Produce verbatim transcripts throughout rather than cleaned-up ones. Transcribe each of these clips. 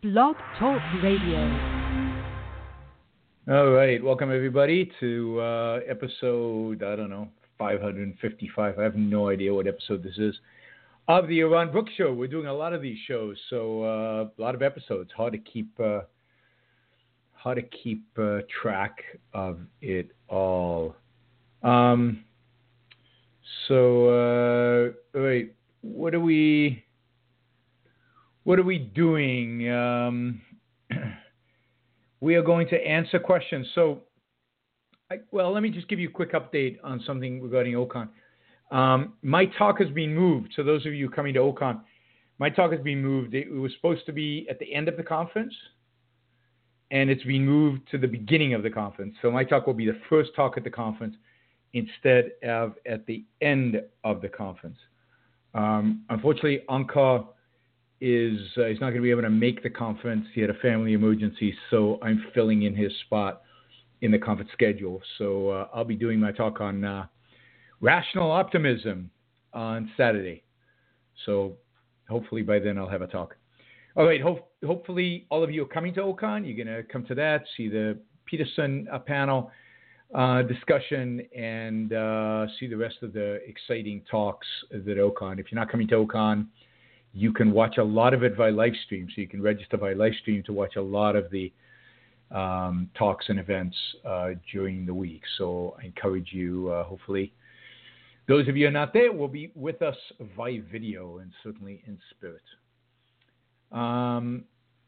Blog Talk Radio. All right, welcome everybody to uh, episode, I don't know, five hundred fifty-five. I have no idea what episode this is of the Yaron Brook Show. We're doing a lot of these shows, so uh, a lot of episodes. Hard to keep uh, hard to keep uh, track of it all. Um, so, uh, wait, what are we? What are we doing? Um, we are going to answer questions. So, I, well, let me just give you a quick update on something regarding OCON. Um, my talk has been moved. So those of you coming to OCON, my talk has been moved. It was supposed to be at the end of the conference, and it's been moved to the beginning of the conference. So my talk will be the first talk at the conference instead of at the end of the conference. Um, unfortunately, Ankar is uh, he's not going to be able to make the conference. He had a family emergency, so I'm filling in his spot in the conference schedule. So uh, I'll be doing my talk on uh, rational optimism on Saturday. So hopefully by then I'll have a talk. All right, ho- hopefully all of you are coming to OCON. You're going to come to that, see the Peterson uh, panel uh, discussion, and uh, see the rest of the exciting talks at OCON. If you're not coming to OCON, you can watch a lot of it via live stream. So you can register via live stream to watch a lot of the um, talks and events uh, during the week. So I encourage you, uh, hopefully, those of you who are not there will be with us via video and certainly in spirit. Um,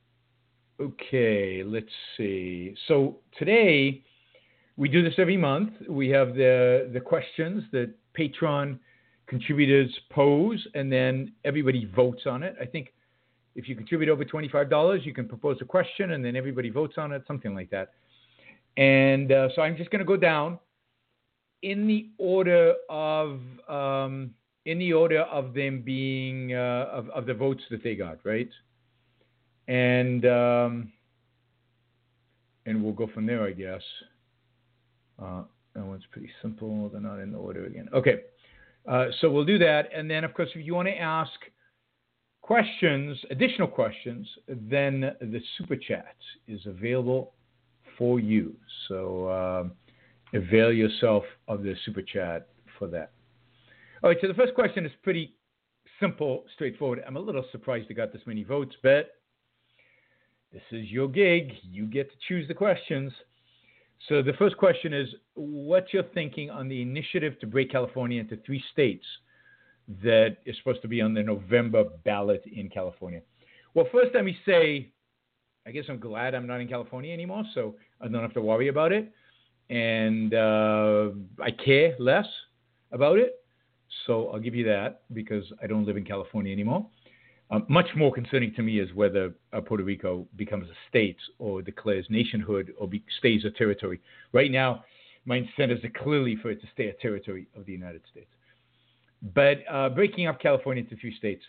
okay, let's see. So today, we do this every month. We have the, the questions that Patreon contributors pose, and then everybody votes on it. I think if you contribute over twenty-five dollars, you can propose a question, and then everybody votes on it, something like that. And uh, so I'm just going to go down in the order of um, in the order of them being uh, of, of the votes that they got, right? And um, and we'll go from there, I guess. Uh, that one's pretty simple. They're not in order again. Okay. Uh, so we'll do that. And then, of course, if you want to ask questions, additional questions, then the Super Chat is available for you. So um, avail yourself of the Super Chat for that. All right, so the first question is pretty simple, straightforward. I'm a little surprised it got this many votes, but this is your gig. You get to choose the questions. So the first question is, what's your thinking on the initiative to break California into three states that is supposed to be on the November ballot in California? Well, first let me say, I guess I'm glad I'm not in California anymore, so I don't have to worry about it. And uh, I care less about it. So I'll give you that because I don't live in California anymore. Um, much more concerning to me is whether uh, Puerto Rico becomes a state or declares nationhood or be, stays a territory. Right now, my incentives are clearly for it to stay a territory of the United States. But uh, breaking up California into three states,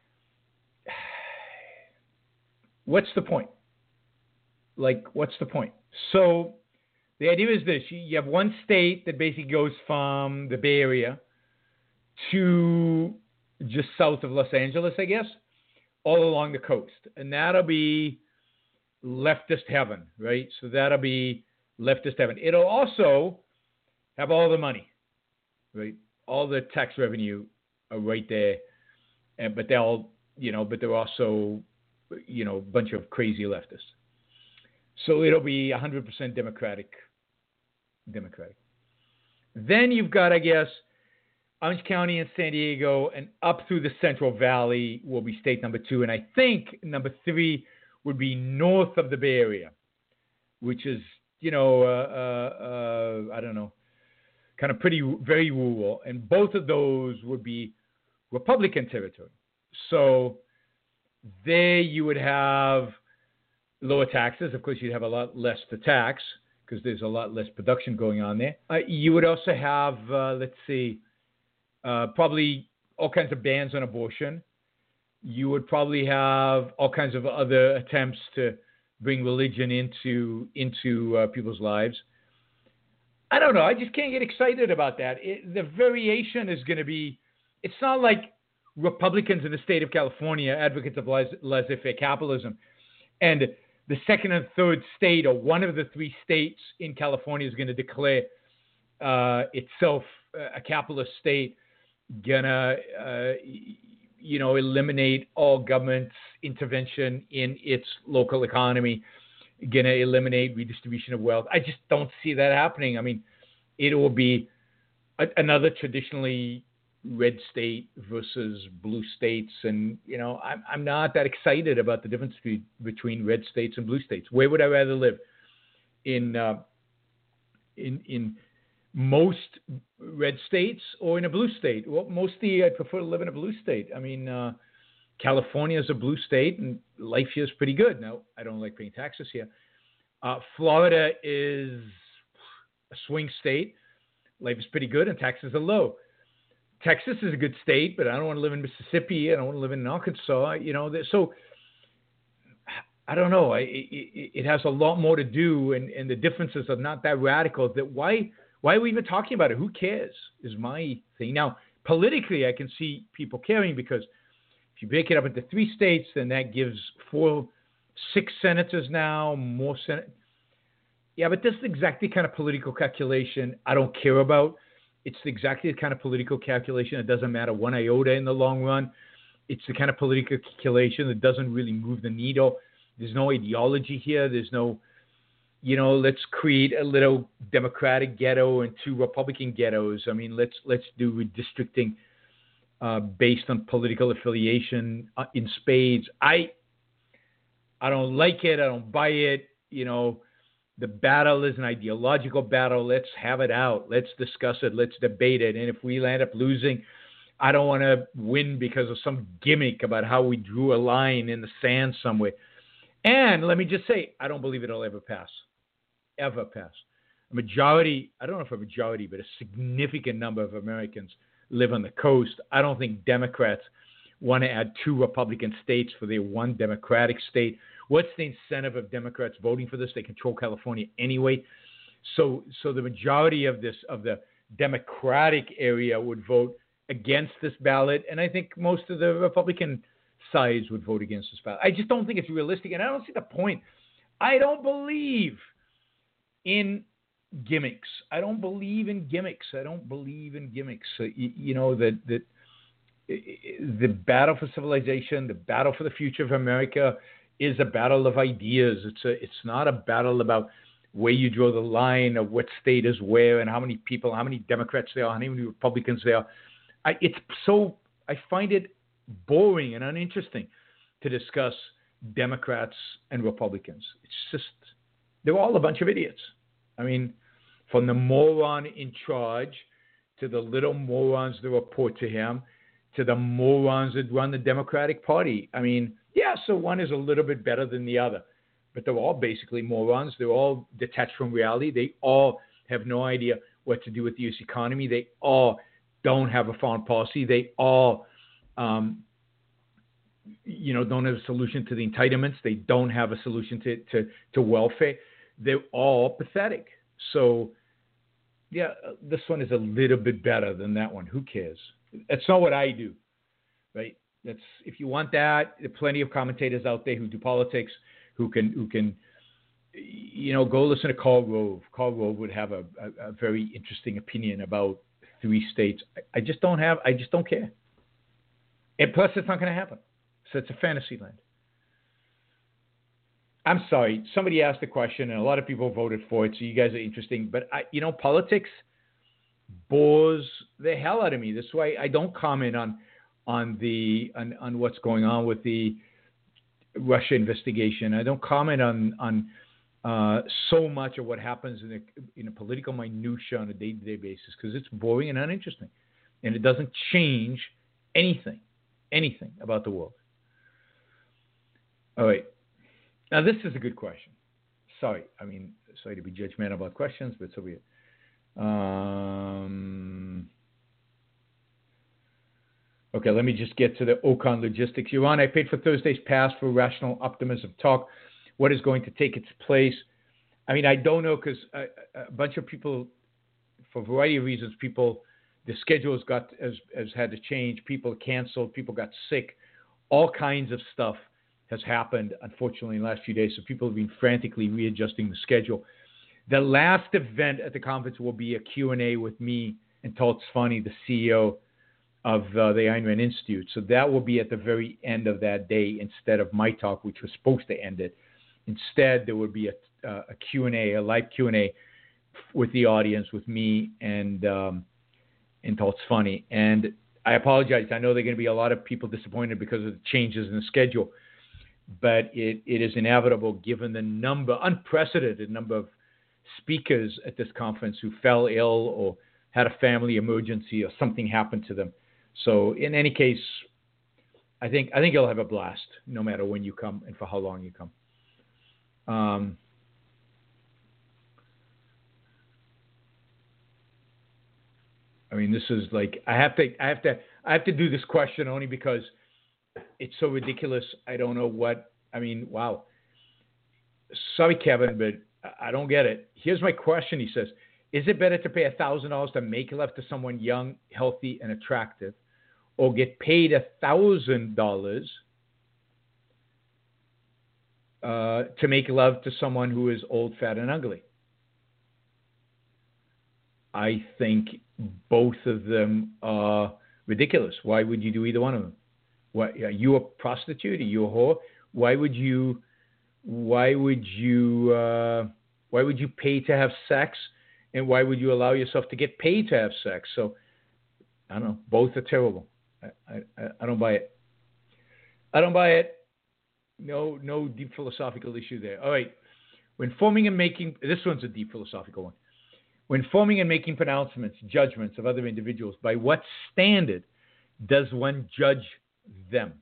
what's the point? Like, what's the point? So the idea is this. You have one state that basically goes from the Bay Area to just south of Los Angeles, I guess, all along the coast. And that'll be leftist heaven, right? So that'll be leftist heaven. It'll also have all the money, right? All the tax revenue are right there. And, but they'll, you know, but they're also, you know, a bunch of crazy leftists. So it'll be one hundred percent Democratic. Democratic. Then you've got, I guess, Orange County and San Diego, and up through the Central Valley will be state number two. And I think number three would be north of the Bay Area, which is, you know, uh, uh, uh, I don't know, kind of pretty, very rural. And both of those would be Republican territory. So there you would have lower taxes. Of course, you'd have a lot less to tax because there's a lot less production going on there. Uh, you would also have, uh, let's see, Uh, probably all kinds of bans on abortion. You would probably have all kinds of other attempts to bring religion into into uh, people's lives. I don't know. I just can't get excited about that. It, the variation is going to be, it's not like Republicans in the state of California, advocates of laissez-faire capitalism, And the second and third state, or one of the three states in California, is going to declare uh, itself a capitalist state, gonna uh, you know eliminate all government intervention in its local economy, gonna eliminate redistribution of wealth. I just don't see that happening. I mean, it will be a, another traditionally red state versus blue states, and you know I'm I'm not that excited about the difference be, between red states and blue states. Where would I rather live? In uh, in in most red states or in a blue state? Well, mostly I prefer to live in a blue state. I mean, uh, California is a blue state, and life here is pretty good. Now, I don't like paying taxes here. Uh, Florida is a swing state. Life is pretty good, and taxes are low. Texas is a good state, but I don't want to live in Mississippi. I don't want to live in Arkansas. You know, so I don't know. I, it, it has a lot more to do, and, and the differences are not that radical. That why why are we even talking about it? Who cares? Is my thing. Now, politically, I can see people caring, because if you break it up into three states, then that gives four, six senators now, more senate. Yeah, but this is exactly the kind of political calculation I don't care about. It's exactly the kind of political calculation. It doesn't matter one iota in the long run. It's the kind of political calculation that doesn't really move the needle. There's no ideology here. There's no, you know, let's create a little Democratic ghetto and two Republican ghettos. I mean, let's let's do redistricting uh, based on political affiliation uh, in spades. I I don't like it. I don't buy it. You know, the battle is an ideological battle. Let's have it out. Let's discuss it. Let's debate it. And if we end up losing, I don't want to win because of some gimmick about how we drew a line in the sand somewhere. And let me just say, I don't believe it'll ever pass. Ever pass. A majority, I don't know if a majority, but a significant number of Americans live on the coast. I don't think Democrats want to add two Republican states for their one Democratic state. What's the incentive of Democrats voting for this? They control California anyway. So so the majority of this of the Democratic area would vote against this ballot, and I think most of the Republican sides would vote against this ballot. I just don't think it's realistic, and I don't see the point. I don't believe in gimmicks. I don't believe in gimmicks. I don't believe in gimmicks. Uh, you, you know, that that the battle for civilization, the battle for the future of America is a battle of ideas. It's a, it's not a battle about where you draw the line of what state is where and how many people, how many Democrats there are, how many Republicans there are. I, it's so, I find it boring and uninteresting to discuss Democrats and Republicans. It's just, they're all a bunch of idiots. I mean, from the moron in charge to the little morons that report to him to the morons that run the Democratic Party. I mean, yeah, so one is a little bit better than the other, but they're all basically morons. They're all detached from reality. They all have no idea what to do with the U S economy. They all don't have a foreign policy. They all, um, you know, don't have a solution to the entitlements. They don't have a solution to, to, to welfare. They're all pathetic. So, yeah, this one is a little bit better than that one. Who cares? That's not what I do, right? That's if you want that. There are plenty of commentators out there who do politics, who can who can, you know, go listen to Karl Rove. Karl Rove would have a, a, a very interesting opinion about three states. I, I just don't have. I just don't care. And plus, it's not going to happen. So it's a fantasy land. I'm sorry. Somebody asked the question, and a lot of people voted for it. So you guys are interesting, but I, you know, politics bores the hell out of me. That's why I don't comment on on the on, on what's going on with the Russia investigation. I don't comment on on uh, so much of what happens in a, in a political minutia on a day-to-day basis because it's boring and uninteresting, and it doesn't change anything, anything about the world. All right. Now this is a good question. Sorry, I mean, sorry to be judgmental about questions, but so be it. Um, okay, let me just get to the Ocon logistics. Yaron, I paid for Thursday's pass for Rational Optimism Talk. What is going to take its place? I mean, I don't know because a, a bunch of people, for a variety of reasons, people, the schedules got has, has had to change. People canceled. People got sick. All kinds of stuff has happened, unfortunately, in the last few days. So people have been frantically readjusting the schedule. The last event at the conference will be a Q and A with me and Todd Svaney, the C E O of uh, the Ayn Rand Institute. So that will be at the very end of that day instead of my talk, which was supposed to end it. Instead, there will be a, uh, a Q and A, a live Q and A with the audience, with me and um, and Todd Svaney. And I apologize. I know there are going to be a lot of people disappointed because of the changes in the schedule, but it, it is inevitable given the number, unprecedented number of speakers at this conference who fell ill or had a family emergency or something happened to them. So in any case, I think I think you'll have a blast no matter when you come and for how long you come. Um, I mean, this is like I have to I have to I have to do this question only because it's so ridiculous. I don't know what I mean. Wow. Sorry, Kevin, but I don't get it. Here's my question. He says, is it better to pay one thousand dollars to make love to someone young, healthy, and attractive, or get paid one thousand dollars uh, to make love to someone who is old, fat, and ugly? I think both of them are ridiculous. Why would you do either one of them? What, are you a prostitute? Are you a whore? Why would you... Why would you uh, why would you pay to have sex, and why would you allow yourself to get paid to have sex? So I don't know. Both are terrible. I, I, I don't buy it. I don't buy it. No no deep philosophical issue there. All right. When forming and making this one's a deep philosophical one. When forming and making pronouncements, judgments of other individuals, by what standard does one judge them?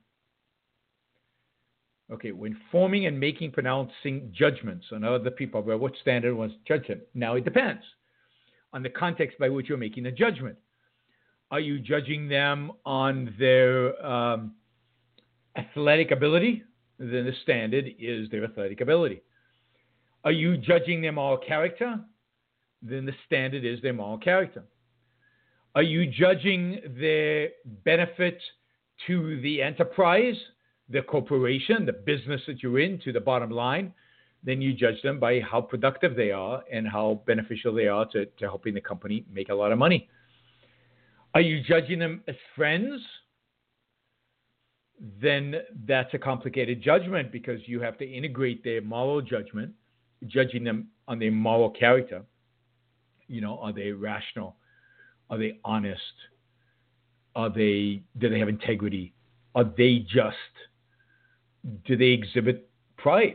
Okay, when forming and making pronouncing judgments on other people, by what standard one judge them? Now, it depends on the context by which you're making the judgment. Are you judging them on their um, athletic ability? Then the standard is their athletic ability. Are you judging their moral character? Then the standard is their moral character. Are you judging their benefit to the enterprise, the corporation, the business that you're in, to the bottom line? Then you judge them by how productive they are and how beneficial they are to, to helping the company make a lot of money. Are you judging them as friends? Then that's a complicated judgment because you have to integrate their moral judgment, judging them on their moral character. You know, are they rational? Are they honest? Are they, do they have integrity? Are they just? Do they exhibit pride?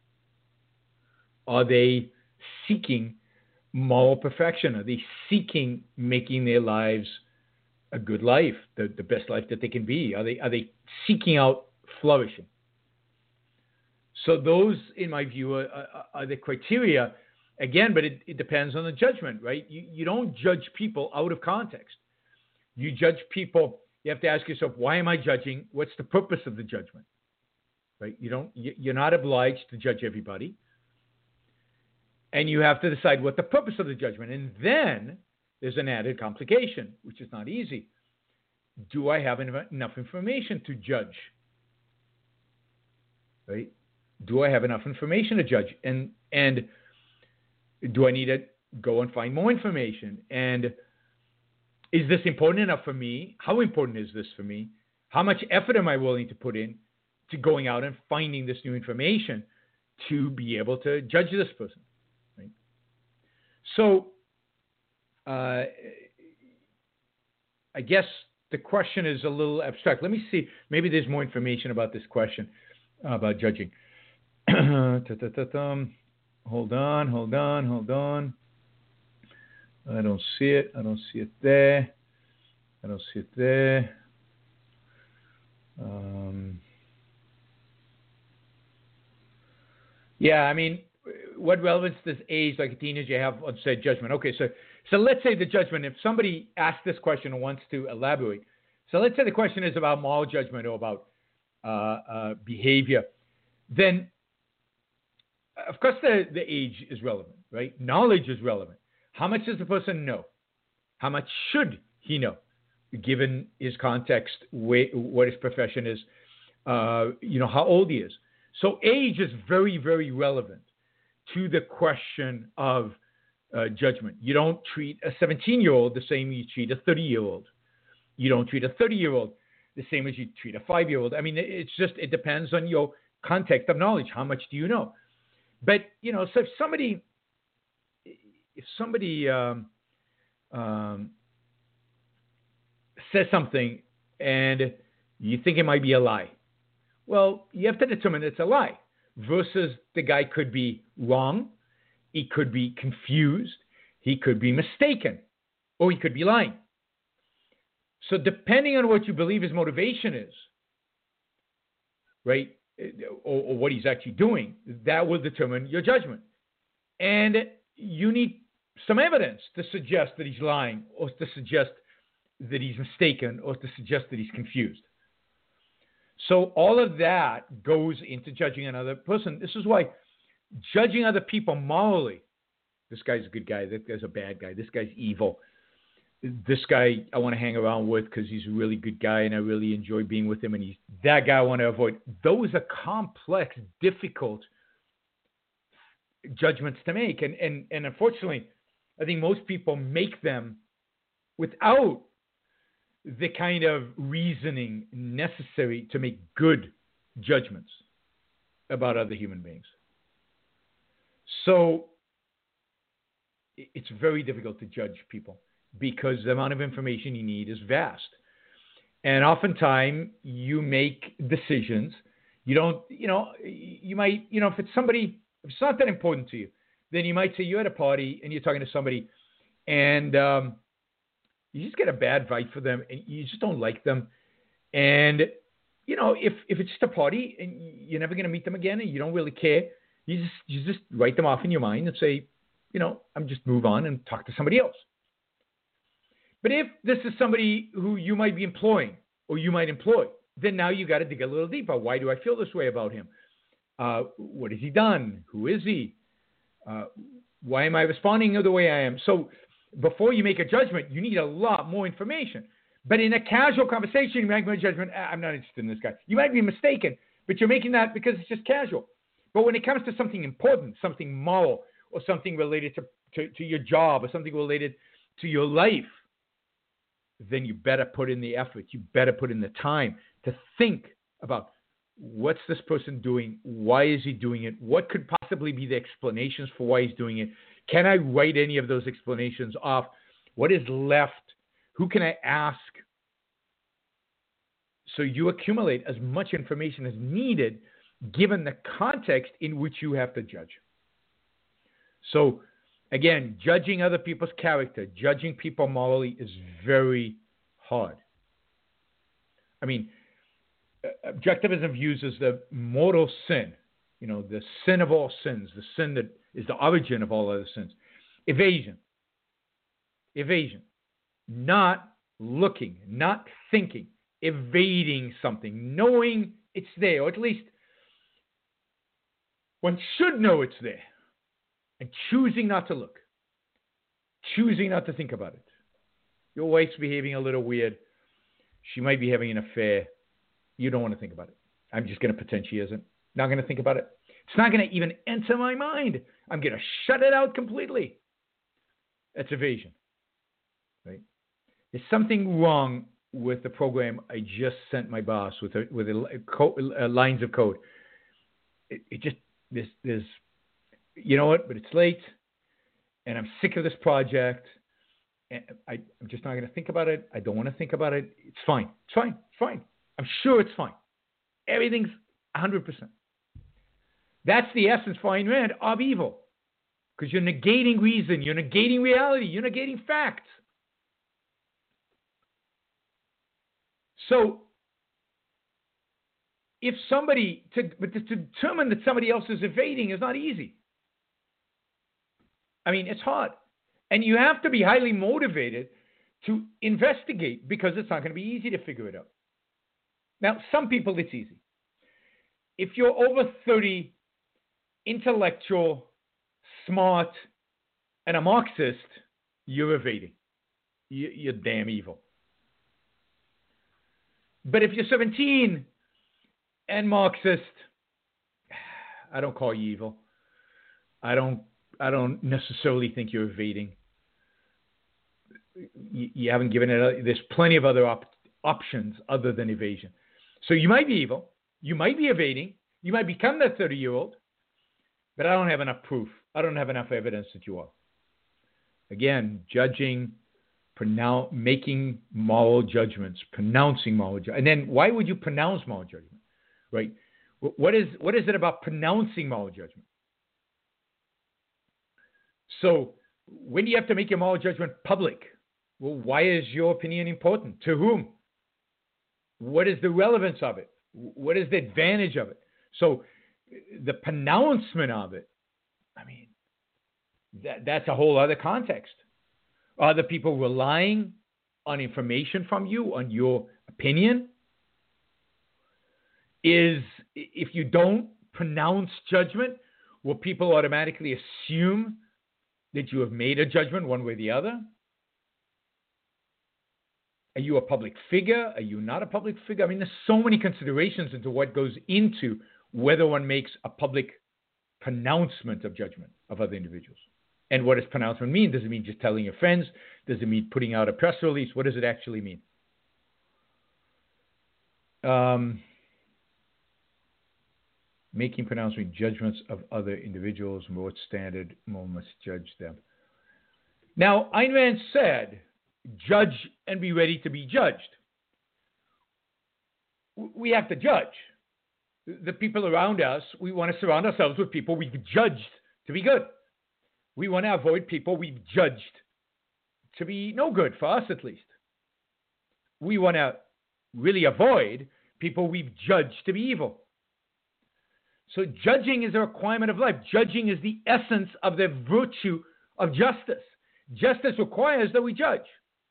Are they seeking moral perfection? Are they seeking making their lives a good life, the, the best life that they can be? Are they are they seeking out flourishing? So those, in my view, are, are, are the criteria. Again, but it, it depends on the judgment, right? You, you don't judge people out of context. You judge people, you have to ask yourself, why am I judging? What's the purpose of the judgment? Right? You don't, you're not obliged to judge everybody. And you have to decide what the purpose of the judgment. And then there's an added complication, which is not easy. Do I have enough information to judge? Right? Do I have enough information to judge? And and do I need to go and find more information? And is this important enough for me? How important is this for me? How much effort am I willing to put in to going out and finding this new information to be able to judge this person? Right? So uh, I guess the question is a little abstract. Let me see. Maybe there's more information about this question, uh, about judging. Hold on, hold on, hold on. I don't see it. I don't see it there. I don't see it there. Um, yeah, I mean, what relevance does age, like a teenager, have on said judgment? Okay, so so let's say the judgment, if somebody asks this question and wants to elaborate. So let's say the question is about moral judgment or about uh, uh, behavior. Then, of course, the, the age is relevant, right? Knowledge is relevant. How much does the person know? How much should he know, given his context, what his profession is? uh, you know, how old he is. So age is very, very relevant to the question of uh, judgment. You don't treat a seventeen-year-old the same you treat a thirty-year-old. You don't treat a thirty-year-old the same as you treat a five-year-old. I mean, it's just, it depends on your context of knowledge. How much do you know? But, you know, so if somebody, if somebody um, um, says something and you think it might be a lie, well, you have to determine it's a lie versus the guy could be wrong, he could be confused, he could be mistaken, or he could be lying. So depending on what you believe his motivation is, right, or, or what he's actually doing, that will determine your judgment. And you need some evidence to suggest that he's lying, or to suggest that he's mistaken, or to suggest that he's confused. So all of that goes into judging another person. This is why judging other people morally, this guy's a good guy, this guy's a bad guy, this guy's evil, this guy I want to hang around with because he's a really good guy and I really enjoy being with him, and he's that guy I want to avoid. Those are complex, difficult judgments to make. And, and, and unfortunately, I think most people make them without the kind of reasoning necessary to make good judgments about other human beings. So it's very difficult to judge people because the amount of information you need is vast. And oftentimes you make decisions. You don't, you know, you might, you know, if it's somebody, if it's not that important to you, then you might say you're at a party and you're talking to somebody and um, you just get a bad vibe for them and you just don't like them. And, you know, if, if it's just a party and you're never going to meet them again and you don't really care, you just, you just write them off in your mind and say, you know, I'm just move on and talk to somebody else. But if this is somebody who you might be employing or you might employ, then now you got to dig a little deeper. Why do I feel this way about him? Uh, what has he done? Who is he? Uh, why am I responding the way I am? So before you make a judgment, you need a lot more information. But in a casual conversation, you make a judgment, I'm not interested in this guy. You might be mistaken, but you're making that because it's just casual. But when it comes to something important, something moral, or something related to, to, to your job, or something related to your life, then you better put in the effort. You better put in the time to think about what's this person doing? Why is he doing it? What could possibly be the explanations for why he's doing it? Can I write any of those explanations off? What is left? Who can I ask? So you accumulate as much information as needed given the context in which you have to judge. So again, judging other people's character, judging people morally is very hard. I mean, objectivism views as the mortal sin, you know, the sin of all sins, the sin that is the origin of all other sins. Evasion. Evasion. Not looking, not thinking, evading something, knowing it's there, or at least one should know it's there, and choosing not to look, choosing not to think about it. Your wife's behaving a little weird. She might be having an affair. You don't want to think about it. I'm just going to pretend she isn't. Not going to think about it. It's not going to even enter my mind. I'm going to shut it out completely. That's evasion, right? There's something wrong with the program I just sent my boss with a, with a, a co- uh, lines of code. It, it just there's there's you know what? But it's late, and I'm sick of this project. And I, I'm just not going to think about it. I don't want to think about it. It's fine. It's fine. It's fine. I'm sure it's fine. Everything's one hundred percent. That's the essence for Ayn Rand of evil. Because you're negating reason. You're negating reality. You're negating facts. So, if somebody, to, but to determine that somebody else is evading is not easy. I mean, it's hard. And you have to be highly motivated to investigate because it's not going to be easy to figure it out. Now, some people, it's easy. If you're over thirty, intellectual, smart, and a Marxist, you're evading. You're damn evil. But if you're seventeen and Marxist, I don't call you evil. I don't. I don't necessarily think you're evading. You, you haven't given it. There's plenty of other op- options other than evasion. So you might be evil. You might be evading. You might become that thirty-year-old. But I don't have enough proof. I don't have enough evidence that you are. Again, judging, pronoun- making moral judgments, pronouncing moral judgments. And then why would you pronounce moral judgment? Right? What is what is it about pronouncing moral judgment? So when do you have to make your moral judgment public? Well, why is your opinion important? To whom? What is the relevance of it? What is the advantage of it? So the pronouncement of it, I mean, that, that's a whole other context. Are the people relying on information from you, on your opinion? Is, if you don't pronounce judgment, will people automatically assume that you have made a judgment one way or the other? Are you a public figure? Are you not a public figure? I mean, there's so many considerations into what goes into whether one makes a public pronouncement of judgment of other individuals. And what does pronouncement mean? Does it mean just telling your friends? Does it mean putting out a press release? What does it actually mean? Um, making pronouncement judgments of other individuals, more standard, more must judge them. Now, Ayn Rand said, judge and be ready to be judged. We have to judge. The people around us, we want to surround ourselves with people we've judged to be good. We want to avoid people we've judged to be no good, for us at least. We want to really avoid people we've judged to be evil. So judging is a requirement of life. Judging is the essence of the virtue of justice. Justice requires that we judge.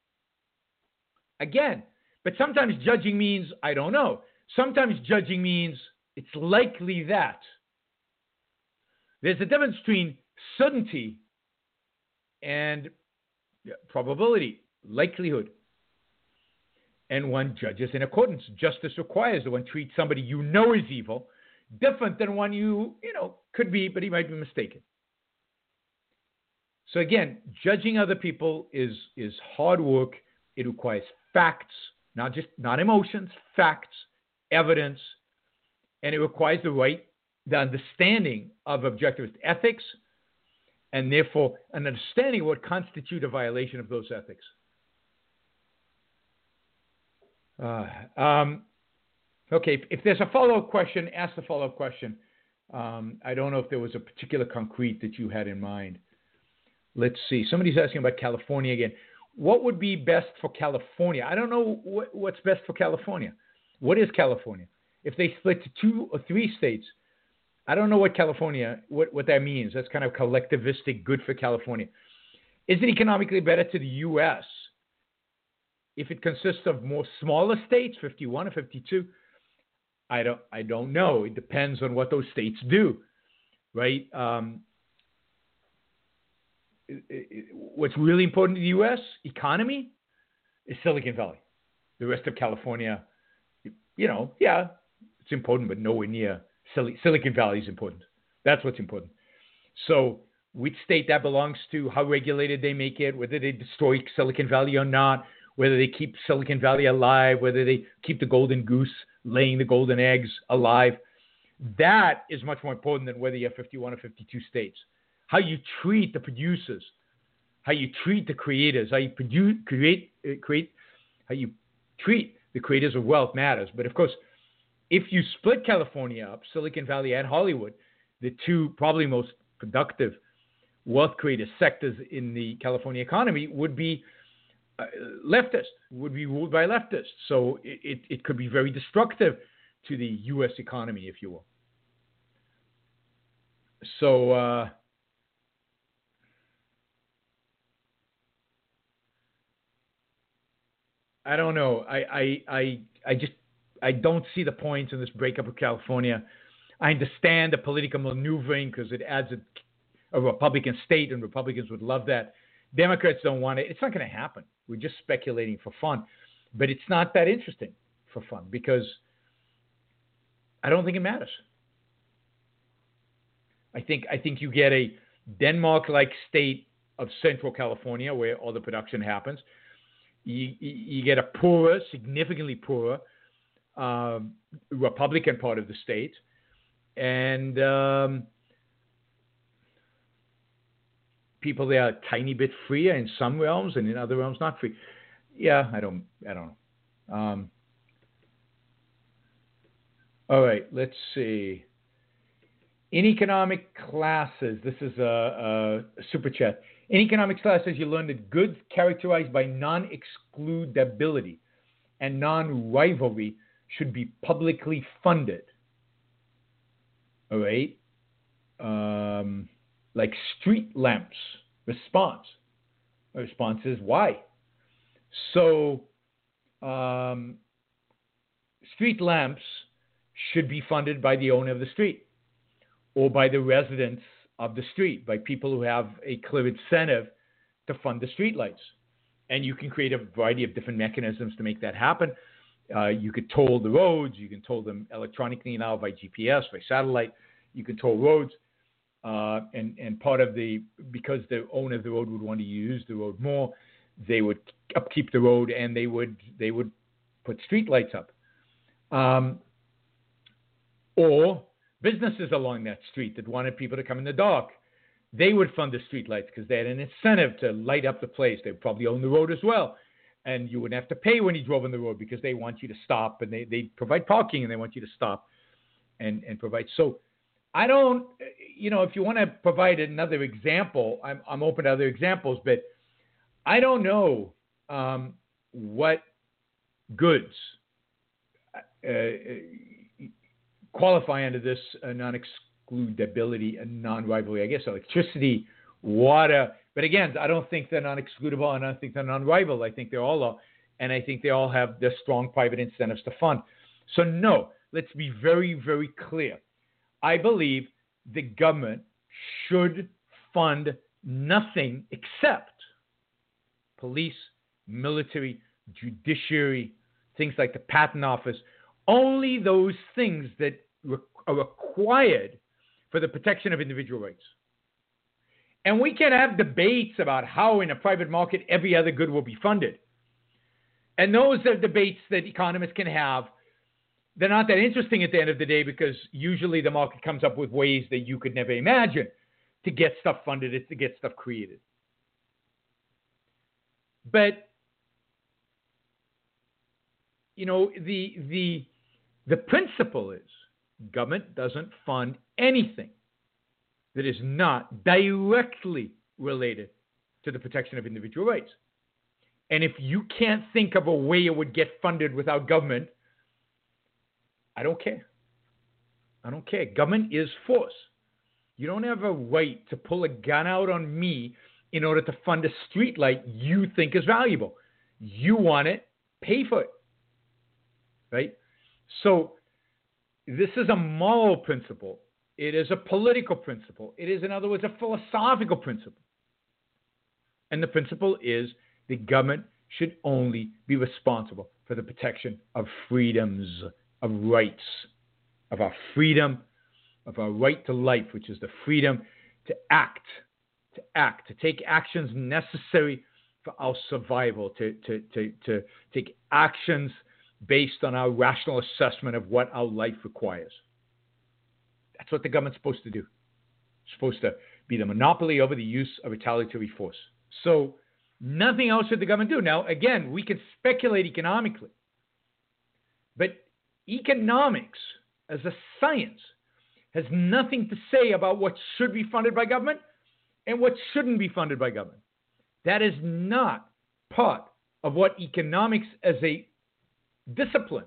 Again, but sometimes judging means, I don't know. Sometimes judging means it's likely that. There's a difference between certainty and probability, likelihood. And one judges in accordance. Justice requires that one treats somebody you know is evil different than one you, you know, could be, but he might be mistaken. So again, judging other people is, is hard work. It requires facts, not just, not emotions, facts, evidence, and it requires the right, the understanding of objectivist ethics, and therefore an understanding of what constitutes a violation of those ethics. Uh, um, okay, if, if there's a follow-up question, ask the follow-up question. Um, I don't know if there was a particular concrete that you had in mind. Let's see. Somebody's asking about California again. What would be best for California? I don't know what, what's best for California. What is California? If they split to two or three states, I don't know what California, what, what that means. That's kind of collectivistic good for California. Is it economically better to the U S if it consists of more smaller states, fifty-one or fifty-two? I don't, I don't know. It depends on what those states do, right? Um, it, it, what's really important to the U S economy is Silicon Valley. The rest of California, you know, yeah, it's important, but nowhere near Sil- Silicon Valley is important. That's what's important. So which state that belongs to, how regulated they make it, whether they destroy Silicon Valley or not, whether they keep Silicon Valley alive, whether they keep the golden goose laying the golden eggs alive. That is much more important than whether you have fifty-one or fifty-two states. How you treat the producers, how you treat the creators, how you produce, create, uh, create, how you treat the creators of wealth matters. But of course, if you split California up, Silicon Valley and Hollywood, the two probably most productive wealth creator sectors in the California economy would be uh, leftist, would be ruled by leftists. So it, it, it could be very destructive to the U S economy, if you will. So, uh, I don't know. I, I, I, I just, I don't see the point in this breakup of California. I understand the political maneuvering because it adds a, a Republican state, and Republicans would love that. Democrats don't want it. It's not going to happen. We're just speculating for fun. But it's not that interesting for fun because I don't think it matters. I think I think you get a Denmark-like state of Central California where all the production happens. You, you get a poorer, significantly poorer um, Republican part of the state, and um, people there are a tiny bit freer in some realms, and in other realms not free. Yeah, I don't, I don't know. Um, all right, let's see. In economic classes, this is a, a super chat. In economics classes, you learn that goods characterized by non-excludability and non-rivalry should be publicly funded. All right? Um, like street lamps. Response. The response is why? So, um, street lamps should be funded by the owner of the street or by the residents of the street, by people who have a clear incentive to fund the streetlights. And you can create a variety of different mechanisms to make that happen. Uh, you could toll the roads. You can toll them electronically now by G P S, by satellite. You can toll roads. Uh, and, and part of the, because the owner of the road would want to use the road more, they would upkeep the road and they would, they would put streetlights up. Um, or businesses along that street that wanted people to come in the dark, they would fund the streetlights because they had an incentive to light up the place. They would probably own the road as well. And you wouldn't have to pay when you drove on the road because they want you to stop, and they, they provide parking and they want you to stop and, and provide. So I don't, you know, if you want to provide another example, I'm, I'm open to other examples, but I don't know um, what goods uh, qualify under this uh, non-excludability and non-rivalry. I guess electricity, water. But again, I don't think they're non-excludable, and I don't think they're non-rival. I think they're all, uh, and I think they all have their strong private incentives to fund. So no, let's be very, very clear. I believe the government should fund nothing except police, military, judiciary, things like the patent office, only those things that re- are required for the protection of individual rights. And we can have debates about how in a private market every other good will be funded. And those are debates that economists can have. They're not that interesting at the end of the day because usually the market comes up with ways that you could never imagine to get stuff funded, to get stuff created. But, you know, the the the principle is government doesn't fund anything that is not directly related to the protection of individual rights. And if you can't think of a way it would get funded without government, I don't care. I don't care. Government is force. You don't have a right to pull a gun out on me in order to fund a streetlight you think is valuable. You want it, pay for it. Right? So this is a moral principle. It is a political principle. It is, in other words, a philosophical principle. And the principle is the government should only be responsible for the protection of freedoms, of rights, of our freedom, of our right to life, which is the freedom to act, to act, to take actions necessary for our survival, to, to, to, to take actions based on our rational assessment of what our life requires. That's what the government's supposed to do. It's supposed to be the monopoly over the use of retaliatory force. So nothing else should the government do. Now, again, we can speculate economically, but economics as a science has nothing to say about what should be funded by government and what shouldn't be funded by government. That is not part of what economics as a discipline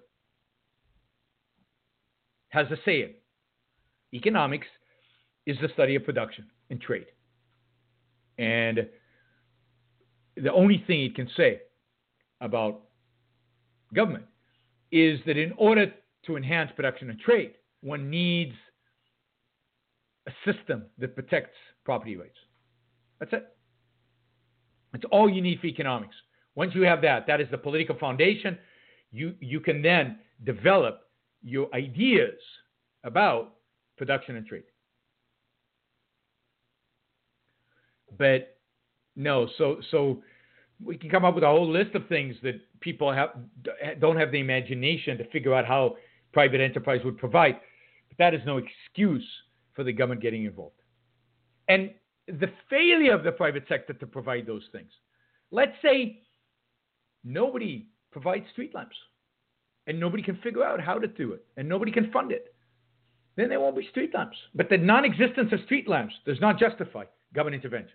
has a say in. Economics is the study of production and trade. And the only thing it can say about government is that in order to enhance production and trade, one needs a system that protects property rights. That's it. That's all you need for economics. Once you have that, that is the political foundation. You, you can then develop your ideas about production and trade. But no, so so we can come up with a whole list of things that people have don't have the imagination to figure out how private enterprise would provide. But that is no excuse for the government getting involved. And the failure of the private sector to provide those things. Let's say nobody provides street lamps and nobody can figure out how to do it and nobody can fund it. Then there won't be street lamps. But the non-existence of street lamps does not justify government intervention.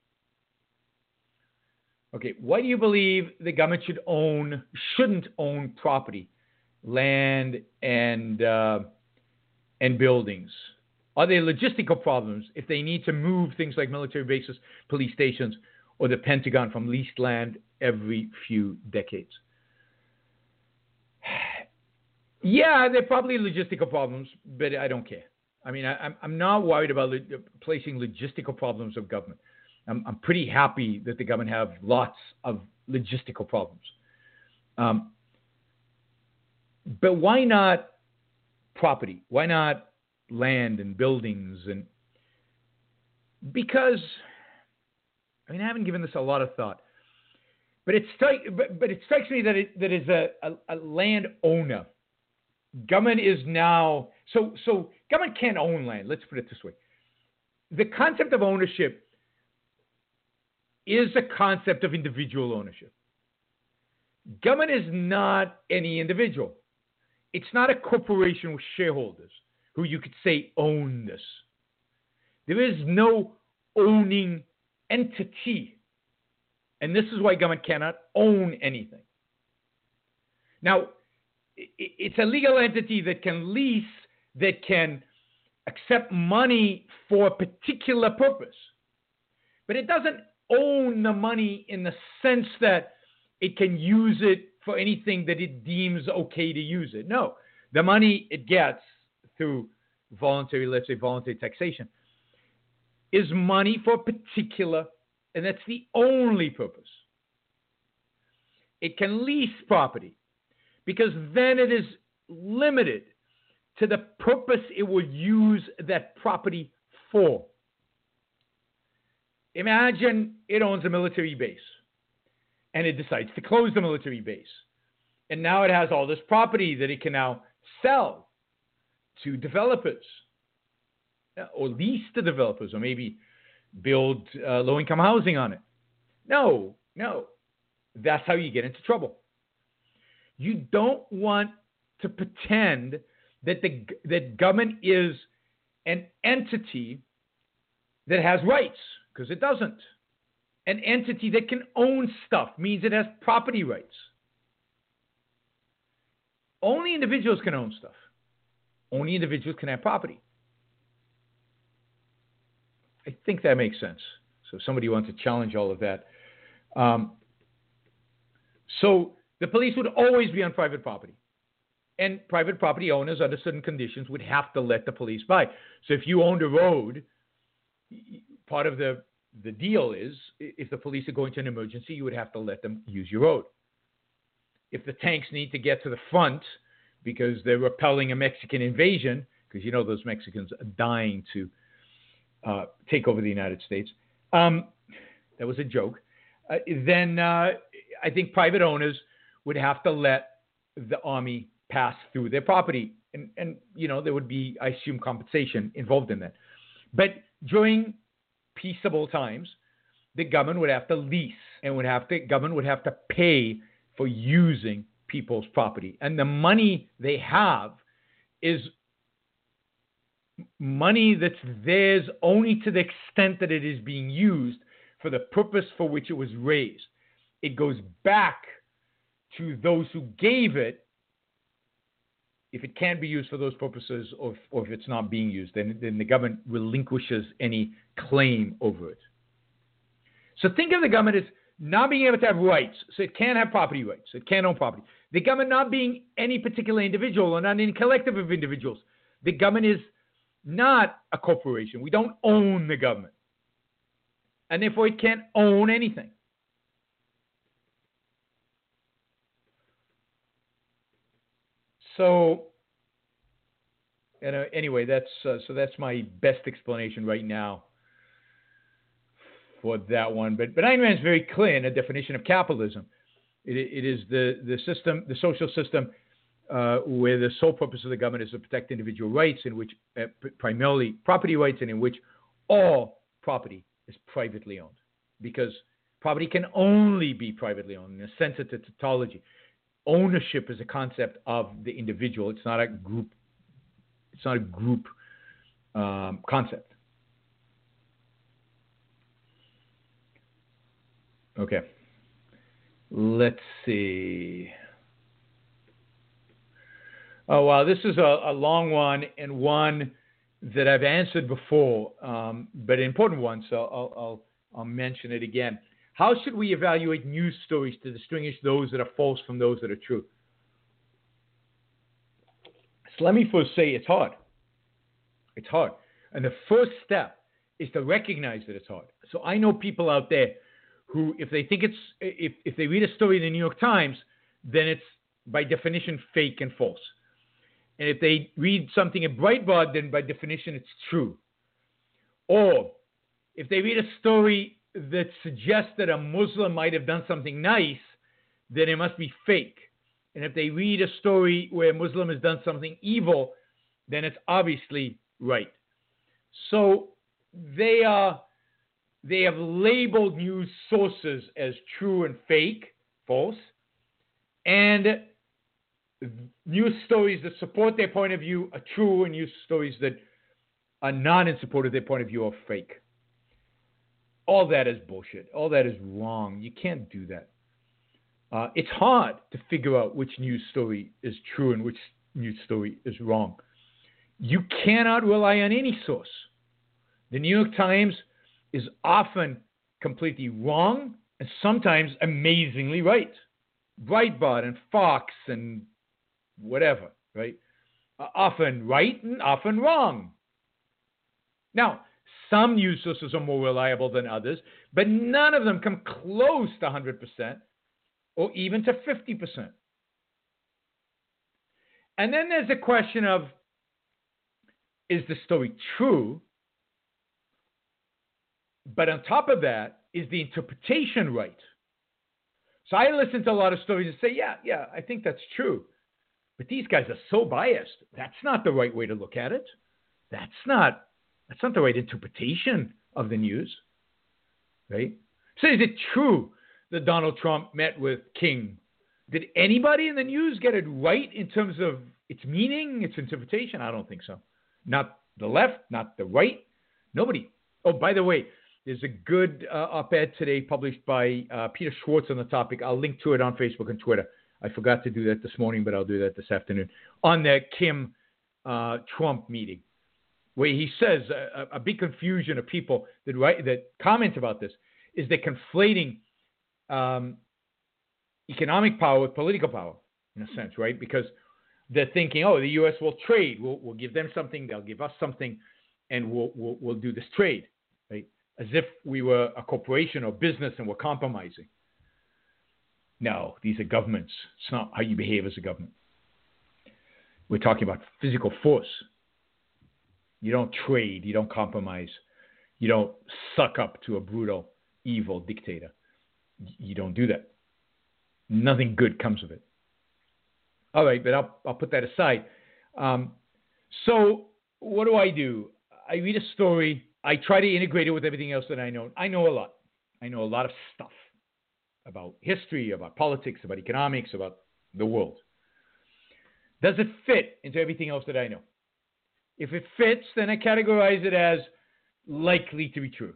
Okay, why do you believe the government should own, shouldn't own property, land, and uh, and buildings? Are there logistical problems if they need to move things like military bases, police stations, or the Pentagon from leased land every few decades? Yeah, there are probably logistical problems, but I don't care. I mean, I, I'm I'm not worried about lo- placing logistical problems of government. I'm, I'm pretty happy that the government have lots of logistical problems. Um, but why not property? Why not land and buildings? And because, I mean, I haven't given this a lot of thought, but it strike, but, but it strikes me that it that is a, a, a land owner. Government is now so so. Government can't own land. Let's put it this way: the concept of ownership is a concept of individual ownership. Government is not any individual. It's not a corporation with shareholders who you could say own this. There is no owning entity. And this is why government cannot own anything. Now, it's a legal entity that can lease, that can accept money for a particular purpose. But it doesn't own the money in the sense that it can use it for anything that it deems okay to use it. No, the money it gets through voluntary, let's say voluntary taxation, is money for a particular, and that's the only purpose. It can lease property because then it is limited to the purpose it will use that property for. Imagine it owns a military base and it decides to close the military base. And now it has all this property that it can now sell to developers or lease to developers or maybe build uh, low-income housing on it. No, no. That's how you get into trouble. You don't want to pretend that the that government is an entity that has rights, because it doesn't. An entity that can own stuff means it has property rights. Only individuals can own stuff. Only individuals can have property. I think that makes sense. So if somebody wants to challenge all of that. Um, so the police would always be on private property. And private property owners, under certain conditions, would have to let the police by. So if you owned a road, part of the, the deal is if the police are going to an emergency, you would have to let them use your road. If the tanks need to get to the front because they're repelling a Mexican invasion, because you know those Mexicans are dying to uh, take over the United States, um, that was a joke, uh, then uh, I think private owners would have to let the army pass through their property. And, and, you know, there would be, I assume, compensation involved in that. But during peaceable times, the government would have to lease and would have to, government would have to pay for using people's property. And the money they have is money that's theirs only to the extent that it is being used for the purpose for which it was raised. It goes back to those who gave it. If it can't be used for those purposes, or if, or if it's not being used, then, then the government relinquishes any claim over it. So think of the government as not being able to have rights. So it can't have property rights. It can't own property. The government not being any particular individual or not any collective of individuals. The government is not a corporation. We don't own the government. And therefore it can't own anything. So And uh, anyway, that's uh, so that's my best explanation right now for that one. But but Ayn Rand is very clear in a definition of capitalism. It, it is the the system, the social system, uh, where the sole purpose of the government is to protect individual rights, in which uh, primarily property rights, and in which all property is privately owned, because property can only be privately owned in a sense of tautology. Ownership is a concept of the individual. It's not a group. It's not a group um, concept. Okay. Let's see. Oh, wow. This is a, a long one, and one that I've answered before, um, but an important one, so I'll, I'll, I'll mention it again. How should we evaluate news stories to distinguish those that are false from those that are true? So let me first say it's hard. It's hard. And the first step is to recognize that it's hard. So I know people out there who, if they think it's, if, if they read a story in the New York Times, then it's by definition fake and false. And if they read something in Breitbart, then by definition it's true. Or if they read a story that suggests that a Muslim might have done something nice, then it must be fake. And if they read a story where a Muslim has done something evil, then it's obviously right. So they are they have labeled news sources as true and fake, false, and news stories that support their point of view are true, and news stories that are not in support of their point of view are fake. All that is bullshit. All that is wrong. You can't do that. Uh, it's hard to figure out which news story is true and which news story is wrong. You cannot rely on any source. The New York Times is often completely wrong and sometimes amazingly right. Breitbart and Fox and whatever, right? Uh, often right and often wrong. Now, some news sources are more reliable than others, but none of them come close to one hundred percent or even to fifty percent. And then there's a question of, is the story true? But on top of that, is the interpretation right? So I listen to a lot of stories and say, yeah, yeah, I think that's true. But these guys are so biased. That's not the right way to look at it. That's not, that's not the right interpretation of the news, right? So is it true that Donald Trump met with King? Did anybody in the news get it right in terms of its meaning, its interpretation? I don't think so. Not the left, not the right. Nobody. Oh, by the way, there's a good uh, op-ed today published by uh, Peter Schwartz on the topic. I'll link to it on Facebook and Twitter. I forgot to do that this morning, but I'll do that this afternoon. On the Kim uh, Trump meeting, where he says a, a big confusion of people that write, that comment about this is they're conflating um, economic power with political power, in a sense, right? Because they're thinking, oh, the U S will trade. We'll, we'll give them something. They'll give us something, and we'll, we'll, we'll do this trade, right? As if we were a corporation or business and we're compromising. No, these are governments. It's not how you behave as a government. We're talking about physical force. You don't trade. You don't compromise. You don't suck up to a brutal, evil dictator. You don't do that. Nothing good comes of it. All right, but I'll, I'll put that aside. Um, so what do I do? I read a story. I try to integrate it with everything else that I know. I know a lot. I know a lot of stuff about history, about politics, about economics, about the world. Does it fit into everything else that I know? If it fits, then I categorize it as likely to be true.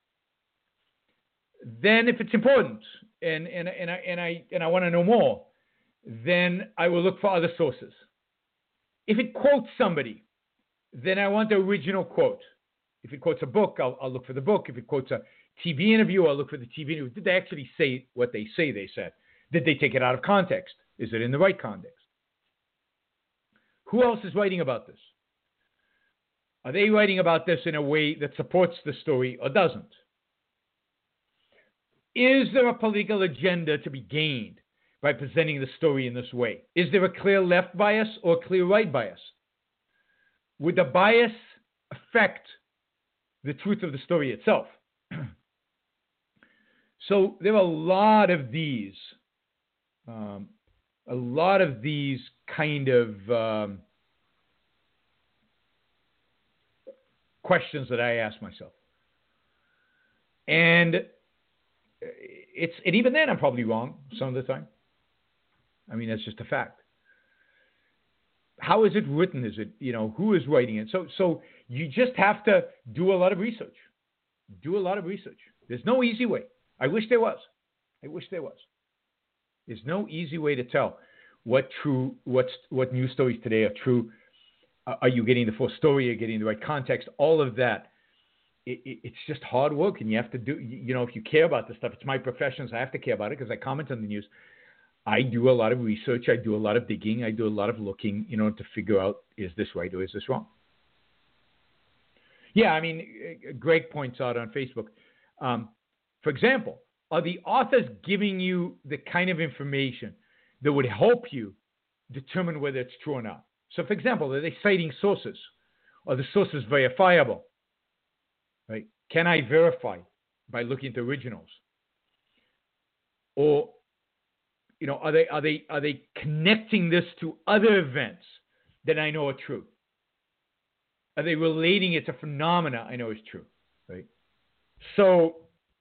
Then if it's important and, and, and, I, and, I, and I want to know more, then I will look for other sources. If it quotes somebody, then I want the original quote. If it quotes a book, I'll, I'll look for the book. If it quotes a T V interview, I'll look for the T V interview. Did they actually say what they say they said? Did they take it out of context? Is it in the right context? Who else is writing about this? Are they writing about this in a way that supports the story or doesn't? Is there a political agenda to be gained by presenting the story in this way? Is there a clear left bias or a clear right bias? would the bias affect the truth of the story itself? So there are a lot of these, um, a lot of these kind of um, questions that I ask myself. And it's and even then I'm probably wrong some of the time. I mean, that's just a fact. How is it written? Is it, you know, who is writing it? So so you just have to do a lot of research. Do a lot of research. There's no easy way. I wish there was. I wish there was. There's no easy way to tell what true, what's what news stories today are true. Uh, are you getting the full story? Are you getting the right context? All of that. It, it, it's just hard work, and you have to do. You know, if you care about this stuff, it's my profession, so I have to care about it because I comment on the news. I do a lot of research. I do a lot of digging. I do a lot of looking, you know, to figure out, is this right or is this wrong? Yeah, I mean, Greg points out on Facebook, um, for example, are the authors giving you the kind of information that would help you determine whether it's true or not? So, for example, are they citing sources? Are the sources verifiable? Right? Can I verify by looking at the originals? Or, you know, are they are they are they connecting this to other events that I know are true? Are they relating it to phenomena I know is true? Right? So,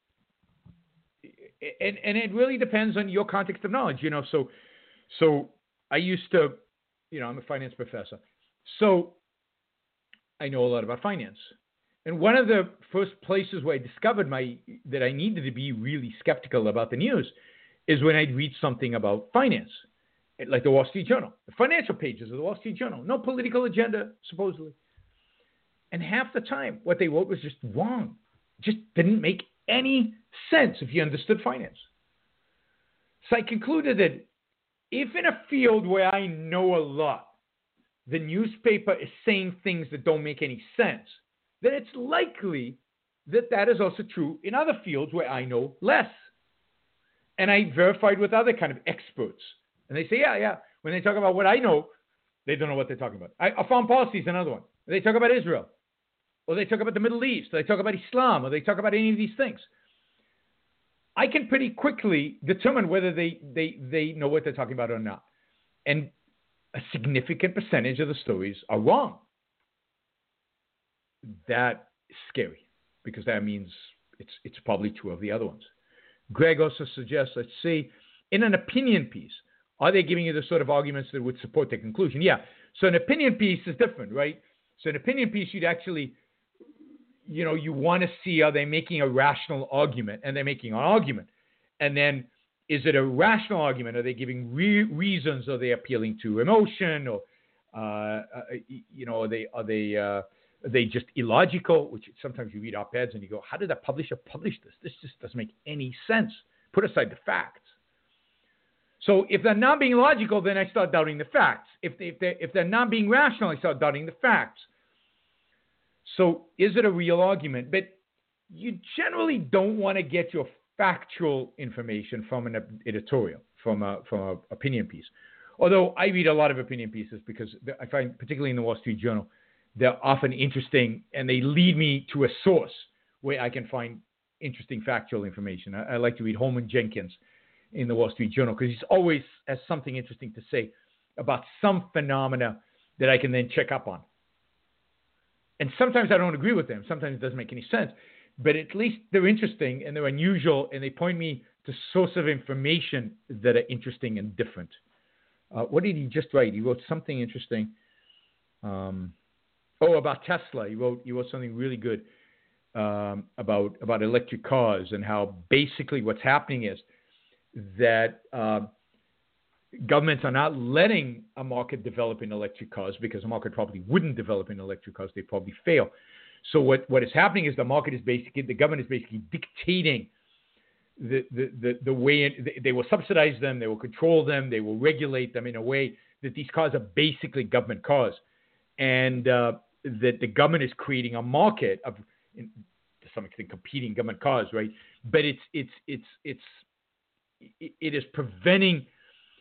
and and it really depends on your context of knowledge, you know. So, so I used to, you know, I'm a finance professor, so I know a lot about finance. And one of the first places where I discovered my that I needed to be really skeptical about the news is when I'd read something about finance, like the Wall Street Journal, the financial pages of the Wall Street Journal. No political agenda, supposedly. And half the time, what they wrote was just wrong. Just didn't make any sense if you understood finance. So I concluded that if in a field where I know a lot, the newspaper is saying things that don't make any sense, then it's likely that that is also true in other fields where I know less. And I verified with other kind of experts. And they say, yeah, yeah. When they talk about what I know, they don't know what they're talking about. I, foreign policy is another one. They talk about Israel. Or they talk about the Middle East. Or they talk about Islam. Or they talk about any of these things. I can pretty quickly determine whether they, they, they know what they're talking about or not. And a significant percentage of the stories are wrong. That is scary because that means it's it's probably true of the other ones. Greg also suggests, let's see, in an opinion piece, are they giving you the sort of arguments that would support their conclusion? Yeah. So an opinion piece is different, right? So an opinion piece, you'd actually, you know, you want to see, are they making a rational argument? And they're making an argument. And then is it a rational argument? Are they giving re- reasons? Are they appealing to emotion? Or, uh, uh, you know, are they, are they, uh, are they just illogical? Which sometimes you read op-eds and you go, how did a publisher publish this? This just doesn't make any sense. Put aside the facts. So if they're not being logical, then I start doubting the facts. If, they, if, they're, if they're not being rational, I start doubting the facts. So is it a real argument? But you generally don't want to get your factual information from an editorial, from a from an opinion piece. Although I read a lot of opinion pieces because I find, particularly in the Wall Street Journal, they're often interesting and they lead me to a source where I can find interesting factual information. I, I like to read Holman Jenkins in the Wall Street Journal because he's always has something interesting to say about some phenomena that I can then check up on. And sometimes I don't agree with them. Sometimes it doesn't make any sense. But at least they're interesting and they're unusual and they point me to sources of information that are interesting and different. Uh, what did he just write? He wrote something interesting. Um, oh, about Tesla. He wrote he wrote something really good um, about about electric cars and how basically what's happening is that uh, governments are not letting a market develop in electric cars because the market probably wouldn't develop in electric cars. They'd probably fail. So what, what is happening is the market is basically, the government is basically dictating the, the, the, the way in, they, they will subsidize them, they will control them, they will regulate them in a way that these cars are basically government cars. And uh, that the government is creating a market of, in, to some extent, competing government cars, right? But it's, it's, it's, it's, it is preventing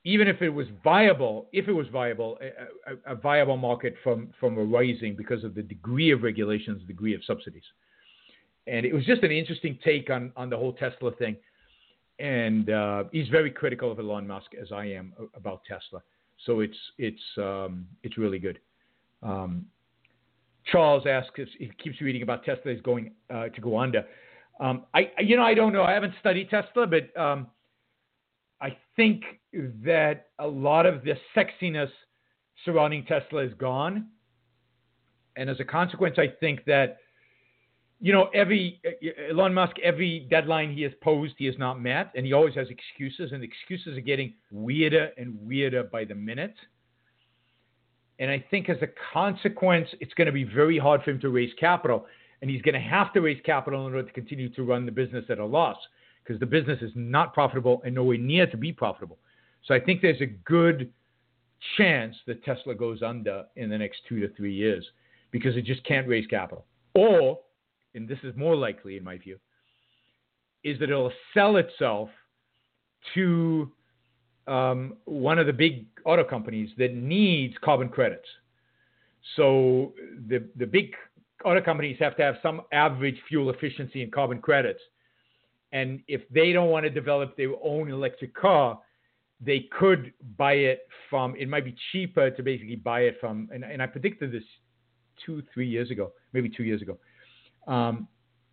even if it was viable, if it was viable, a, a, a viable market from, from a rising because of the degree of regulations, the degree of subsidies. And it was just an interesting take on, on the whole Tesla thing. And uh, he's very critical of Elon Musk, as I am, about Tesla. So it's it's um, it's really good. Um, Charles asks, he keeps reading about Tesla is going uh, to go under. Um, I you know I don't know. I haven't studied Tesla, but um, I think that a lot of the sexiness surrounding Tesla is gone, and as a consequence, I think that, you know, every Elon Musk, every deadline he has posed, he has not met, and he always has excuses, and the excuses are getting weirder and weirder by the minute. And I think as a consequence, it's going to be very hard for him to raise capital, and he's going to have to raise capital in order to continue to run the business at a loss, because the business is not profitable and nowhere near to be profitable. So I think there's a good chance that Tesla goes under in the next two to three years because it just can't raise capital. Or, and this is more likely in my view, is that it'll sell itself to um, one of the big auto companies that needs carbon credits. So the, the big auto companies have to have some average fuel efficiency and carbon credits. And if they don't want to develop their own electric car, they could buy it from, it might be cheaper to basically buy it from, and, and I predicted this two, three years ago, maybe two years ago, um,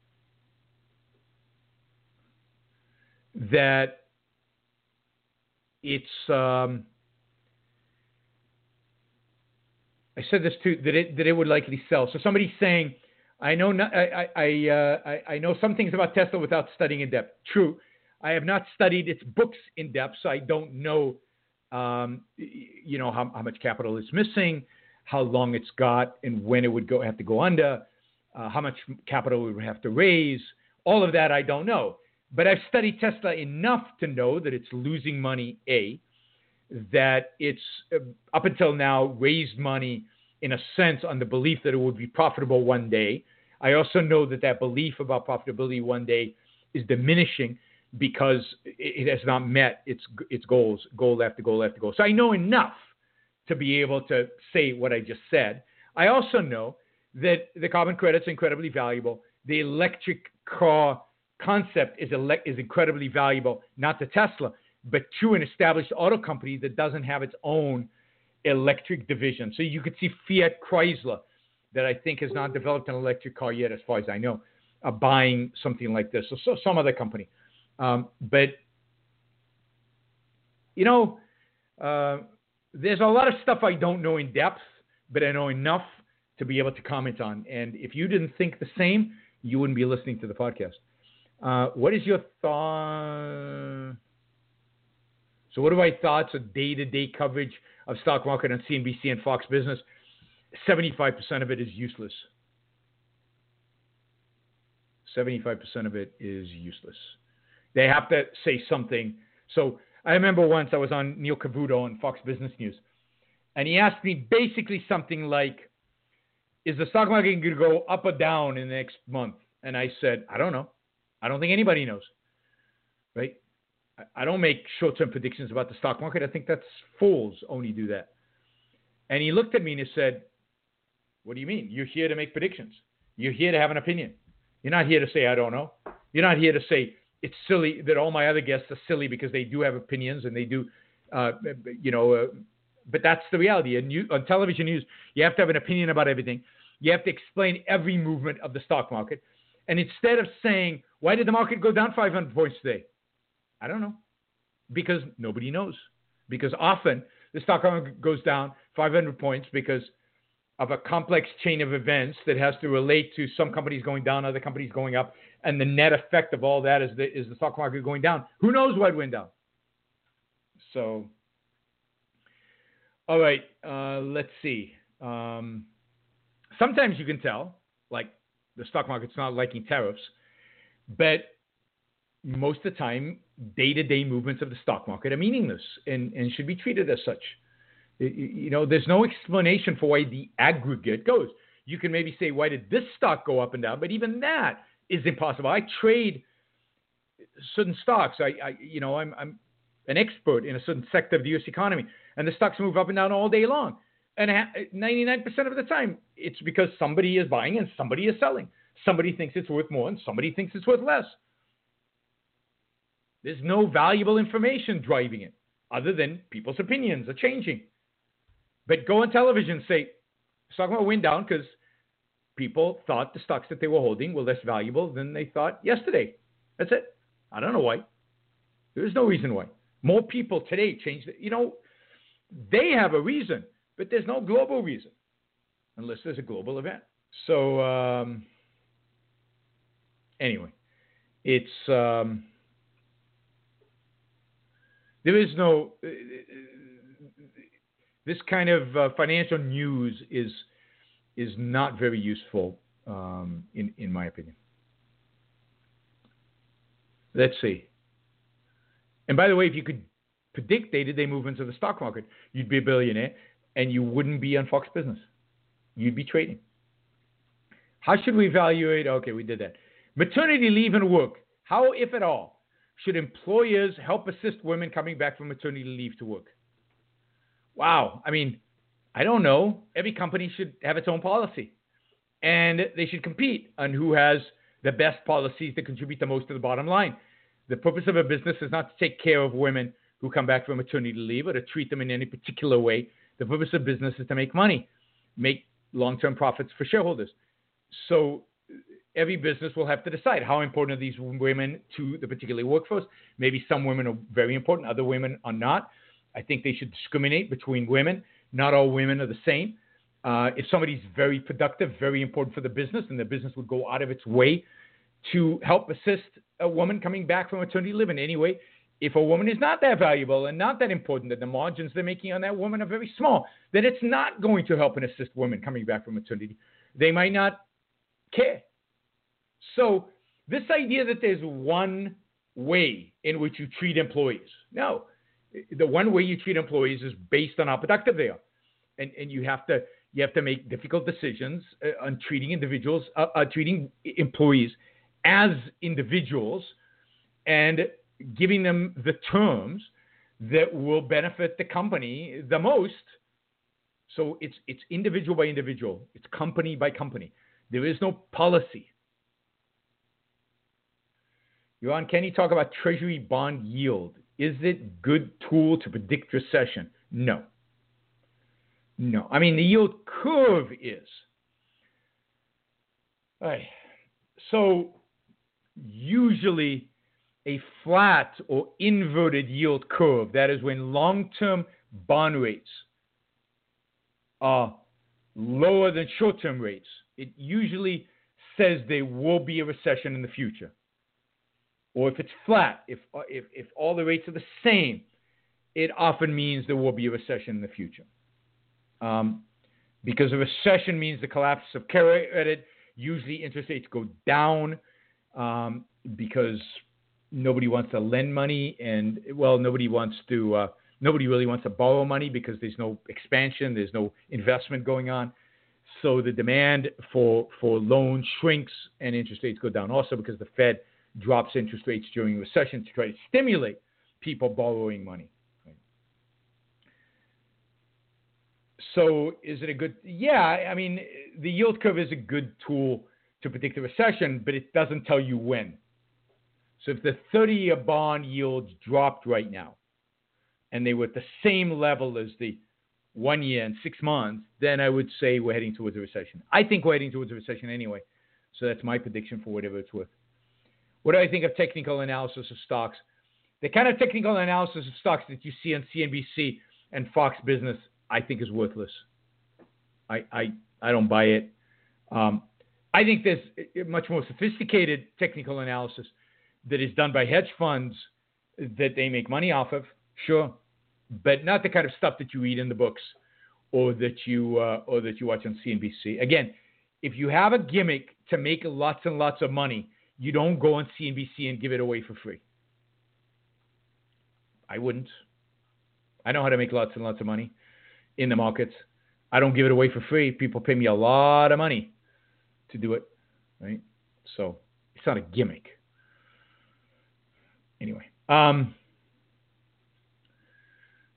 that it's, um, I said this too, that it, that it would likely sell. So somebody's saying, I know not, I I, uh, I I know some things about Tesla without studying in depth. True, I have not studied its books in depth, so I don't know, um, you know, how, how much capital it's missing, how long it's got, and when it would go have to go under, uh, how much capital it would have to raise. All of that I don't know, but I've studied Tesla enough to know that it's losing money. A, that it's uh, up until now raised money in a sense on the belief that it would be profitable one day. I also know that that belief about profitability one day is diminishing because it has not met its its goals, goal after goal after goal. So I know enough to be able to say what I just said. I also know that the carbon credits are incredibly valuable. The electric car concept is ele- is incredibly valuable, not to Tesla, but to an established auto company that doesn't have its own electric division. So you could see Fiat Chrysler, that I think has not developed an electric car yet, as far as I know, uh, buying something like this. So, so some other company. Um, but, you know, uh, there's a lot of stuff I don't know in depth, but I know enough to be able to comment on. And if you didn't think the same, you wouldn't be listening to the podcast. Uh, what is your thought? So what are my thoughts of day-to-day coverage of stock market on C N B C and Fox Business? seventy-five percent of it is useless. seventy-five percent of it is useless. They have to say something. So I remember once I was on Neil Cavuto on Fox Business News, and he asked me basically something like, is the stock market going to go up or down in the next month? And I said, I don't know. I don't think anybody knows, right? I don't make short-term predictions about the stock market. I think that's fools only do that. And he looked at me and he said, what do you mean? You're here to make predictions. You're here to have an opinion. You're not here to say, I don't know. You're not here to say it's silly that all my other guests are silly because they do have opinions and they do, uh, you know, uh, but that's the reality. And you, on television news, you have to have an opinion about everything. You have to explain every movement of the stock market. And instead of saying, why did the market go down five hundred points today? I don't know. Because nobody knows. Because often the stock market goes down five hundred points because of a complex chain of events that has to relate to some companies going down, other companies going up, and the net effect of all that is the, is the stock market going down. Who knows what went down? So, all right, uh, let's see. Um, sometimes you can tell, like the stock market's not liking tariffs, but most of the time, day-to-day movements of the stock market are meaningless and, and should be treated as such. You know, there's no explanation for why the aggregate goes. You can maybe say, why did this stock go up and down? But even that is impossible. I trade certain stocks. I, I you know, I'm, I'm, an expert in a certain sector of the U S economy, and the stocks move up and down all day long. And ninety-nine percent of the time, it's because somebody is buying and somebody is selling. Somebody thinks it's worth more and somebody thinks it's worth less. There's no valuable information driving it other than people's opinions are changing. But go on television and say, stock market went down because people thought the stocks that they were holding were less valuable than they thought yesterday. That's it. I don't know why. There's no reason why. More people today change. The, you know, they have a reason, but there's no global reason unless there's a global event. So um, anyway, it's um, there is no uh, this kind of uh, financial news is is not very useful um, in in my opinion. Let's see. And by the way, if you could predict day-to-day movements of the stock market, you'd be a billionaire and you wouldn't be on Fox Business. You'd be trading. How should we evaluate? Okay, we did that. Maternity leave and work. How, if at all, should employers help assist women coming back from maternity leave to work? Wow. I mean, I don't know. Every company should have its own policy. And they should compete on who has the best policies that contribute the most to the bottom line. The purpose of a business is not to take care of women who come back from maternity leave or to treat them in any particular way. The purpose of business is to make money, make long-term profits for shareholders. So every business will have to decide how important are these women to the particular workforce. Maybe some women are very important, other women are not. I think they should discriminate between women. Not all women are the same. Uh, if somebody's very productive, very important for the business, and the business would go out of its way to help assist a woman coming back from maternity leave in any way. If a woman is not that valuable and not that important, that the margins they're making on that woman are very small, then it's not going to help and assist women coming back from maternity. They might not care. So this idea that there's one way in which you treat employees, no. The one way you treat employees is based on how productive they are. And, and you have to you have to make difficult decisions uh, on treating individuals, uh, uh, treating employees as individuals and giving them the terms that will benefit the company the most. So it's it's individual by individual. It's company by company. There is no policy. Johan, can you talk about Treasury bond yield? Is it a good tool to predict recession? No. No. I mean, the yield curve is. All right. So usually a flat or inverted yield curve, that is when long-term bond rates are lower than short-term rates, it usually says there will be a recession in the future. Or if it's flat, if, if, if all the rates are the same, it often means there will be a recession in the future. Um, because a recession means the collapse of credit. Usually interest rates go down um, because nobody wants to lend money, and well, nobody wants to. Uh, nobody really wants to borrow money because there's no expansion, there's no investment going on. So the demand for for loans shrinks, and interest rates go down. Also because the Fed drops interest rates during a recession to try to stimulate people borrowing money. Right? So is it a good? Yeah, I mean, the yield curve is a good tool to predict a recession, but it doesn't tell you when. So if the thirty-year bond yields dropped right now, and they were at the same level as the one year and six months, then I would say we're heading towards a recession. I think we're heading towards a recession anyway. So that's my prediction for whatever it's worth. What do I think of technical analysis of stocks? The kind of technical analysis of stocks that you see on C N B C and Fox Business, I think is worthless. I I, I don't buy it. Um, I think there's a much more sophisticated technical analysis that is done by hedge funds that they make money off of, sure, but not the kind of stuff that you read in the books or that you uh, or that you watch on C N B C. Again, if you have a gimmick to make lots and lots of money, you don't go on C N B C and give it away for free. I wouldn't. I know how to make lots and lots of money in the markets. I don't give it away for free. People pay me a lot of money to do it, right? So it's not a gimmick. Anyway, um,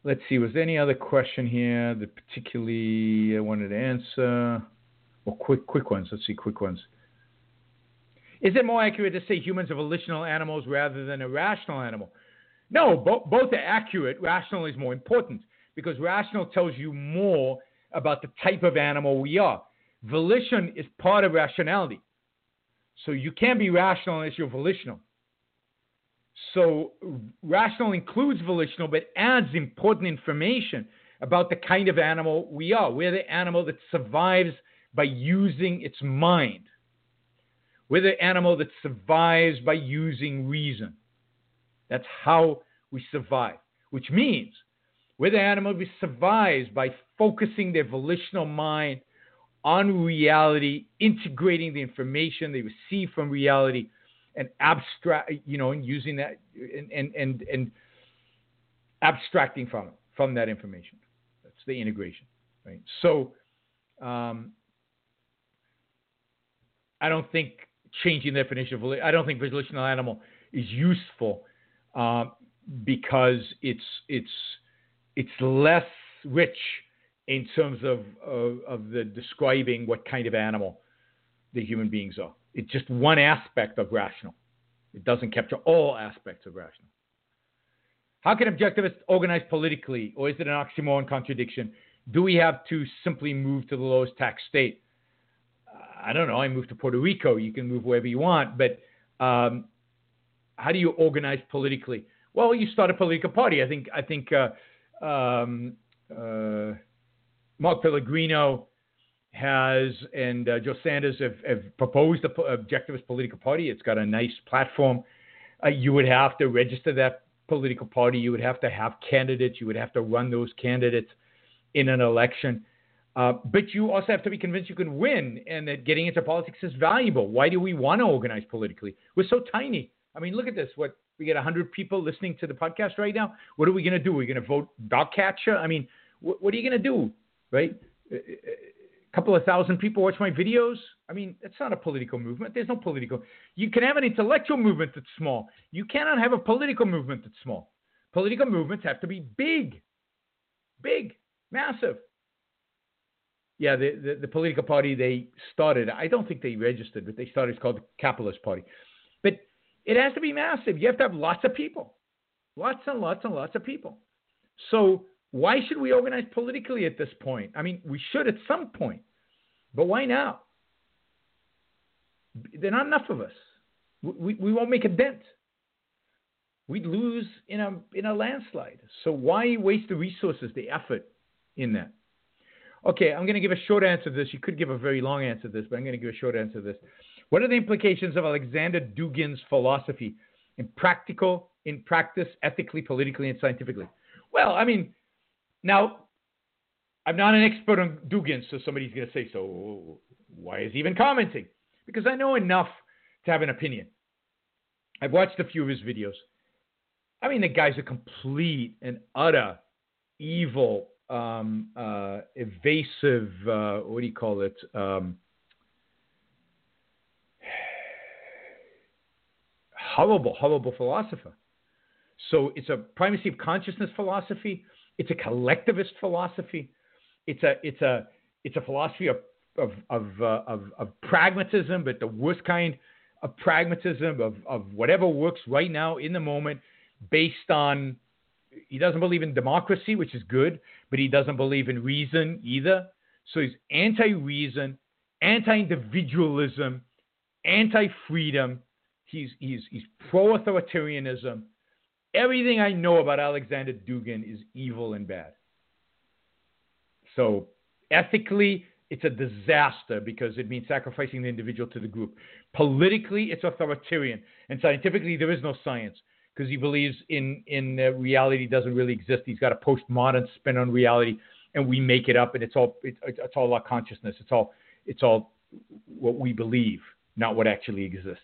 let's see, was there any other question here that particularly I wanted to answer? Or quick, quick ones. Let's see, quick ones. Is it more accurate to say humans are volitional animals rather than a rational animal? No, bo- both are accurate. Rational is more important because rational tells you more about the type of animal we are. Volition is part of rationality. So you can't be rational unless you're volitional. So rational includes volitional, but adds important information about the kind of animal we are. We're the animal that survives by using its mind. We're the animal that survives by using reason. That's how we survive, which means we're the animal that survives by focusing their volitional mind on reality, integrating the information they receive from reality, and abstract, you know, and using that and and and, and abstracting from it, from that information. That's the integration, right? So, um, I don't think changing the definition of volition, I don't think volitional animal is useful uh, because it's it's it's less rich in terms of, of of the describing what kind of animal the human beings are. It's just one aspect of rational. It doesn't capture all aspects of rational. How can objectivists organize politically, or is it an oxymoron contradiction? Do we have to simply move to the lowest tax state? I don't know. I moved to Puerto Rico. You can move wherever you want. But um, how do you organize politically? Well, you start a political party. I think I think uh, um, uh, Mark Pellegrino has and uh, Joe Sanders have, have proposed an objectivist political party. It's got a nice platform. Uh, you would have to register that political party. You would have to have candidates. You would have to run those candidates in an election. Uh, but you also have to be convinced you can win and that getting into politics is valuable. Why do we want to organize politically? We're so tiny. I mean, look at this. What, we get one hundred people listening to the podcast right now. What are we going to do? We're going to vote dog catcher? I mean, wh- what are you going to do, right? A couple of thousand people watch my videos. I mean, it's not a political movement. There's no political. You can have an intellectual movement that's small. You cannot have a political movement that's small. Political movements have to be big, big, massive. Yeah, the, the, the political party they started, I don't think they registered, but they started, it's called the Capitalist Party. But it has to be massive. You have to have lots of people. Lots and lots and lots of people. So why should we organize politically at this point? I mean, we should at some point. But why now? There are not enough of us. We, we won't make a dent. We'd lose in a, in a landslide. So why waste the resources, the effort in that? Okay, I'm going to give a short answer to this. You could give a very long answer to this, but I'm going to give a short answer to this. What are the implications of Alexander Dugin's philosophy in practical, in practice, ethically, politically, and scientifically? Well, I mean, now, I'm not an expert on Dugin, so somebody's going to say, so why is he even commenting? Because I know enough to have an opinion. I've watched a few of his videos. I mean, the guy's a complete and utter evil, um, uh, evasive, uh, what do you call it? Um, horrible, horrible philosopher. So it's a primacy of consciousness philosophy. It's a collectivist philosophy. It's a it's a it's a philosophy of of of, uh, of of pragmatism, but the worst kind of pragmatism of of whatever works right now in the moment, based on. He doesn't believe in democracy, which is good, but he doesn't believe in reason either. So he's anti-reason, anti-individualism, anti-freedom. He's he's he's pro-authoritarianism. Everything I know about Alexander Dugin is evil and bad. So ethically, it's a disaster because it means sacrificing the individual to the group. Politically, it's authoritarian. And scientifically, there is no science because he believes in, in uh, reality doesn't really exist. He's got a postmodern spin on reality, and we make it up, and it's all it, it's all our consciousness. It's all it's all what we believe, not what actually exists.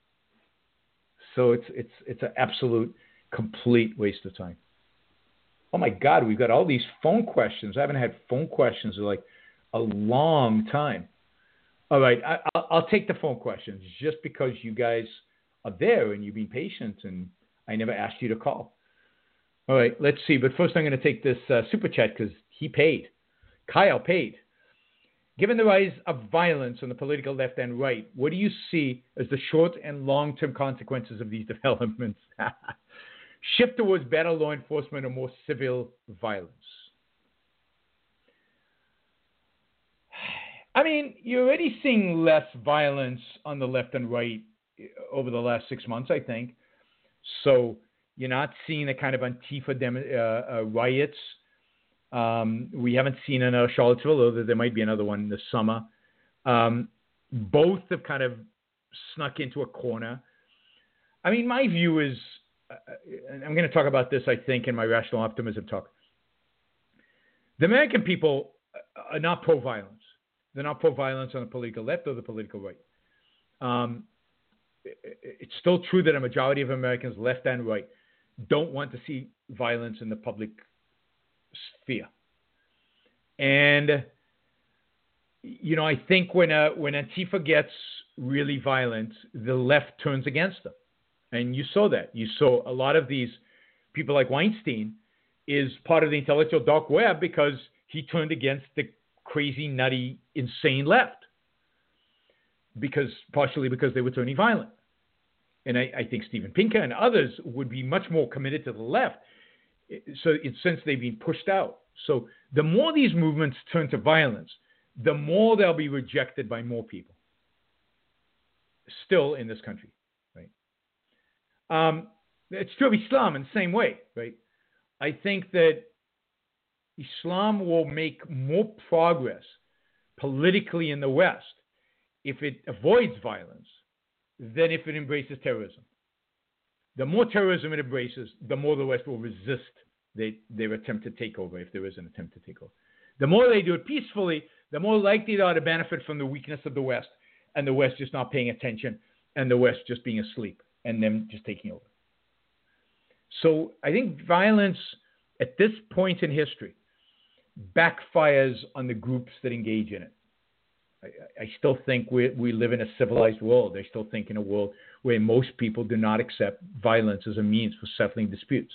So it's it's it's an absolute complete waste of time. Oh my God, we've got all these phone questions. I haven't had phone questions in like a long time. All right, I, I'll, I'll take the phone questions just because you guys are there and you've been patient and I never asked you to call. All right, let's see. But first, I'm going to take this uh, super chat because he paid. Kyle paid. Given the rise of violence on the political left and right, what do you see as the short and long-term consequences of these developments? Shift towards better law enforcement or more civil violence? I mean, you're already seeing less violence on the left and right over the last six months, I think. So you're not seeing the kind of Antifa dem- uh, uh, riots. Um, we haven't seen another Charlottesville, although there might be another one this summer. Um, both have kind of snuck into a corner. I mean, my view is, uh, and I'm going to talk about this, I think, in my rational optimism talk. The American people are not pro-violence. They're not pro-violence on the political left or the political right. Um, it's still true that a majority of Americans, left and right, don't want to see violence in the public sphere. And, you know, I think when uh, when Antifa gets really violent, the left turns against them. And you saw that. You saw a lot of these people like Weinstein is part of the intellectual dark web because he turned against the crazy, nutty, insane left. Because partially because they were turning violent. And I, I think Steven Pinker and others would be much more committed to the left. So it's since they've been pushed out. So the more these movements turn to violence, the more they'll be rejected by more people. Still in this country, right? Um, it's true of Islam in the same way, right? I think that Islam will make more progress politically in the West if it avoids violence than if it embraces terrorism. The more terrorism it embraces, the more the West will resist they, their attempt to take over, if there is an attempt to take over. The more they do it peacefully, the more likely they are to benefit from the weakness of the West, and the West just not paying attention, and the West just being asleep, and them just taking over. So I think violence at this point in history backfires on the groups that engage in it. I, I still think we, we live in a civilized world. I still think in a world where most people do not accept violence as a means for settling disputes.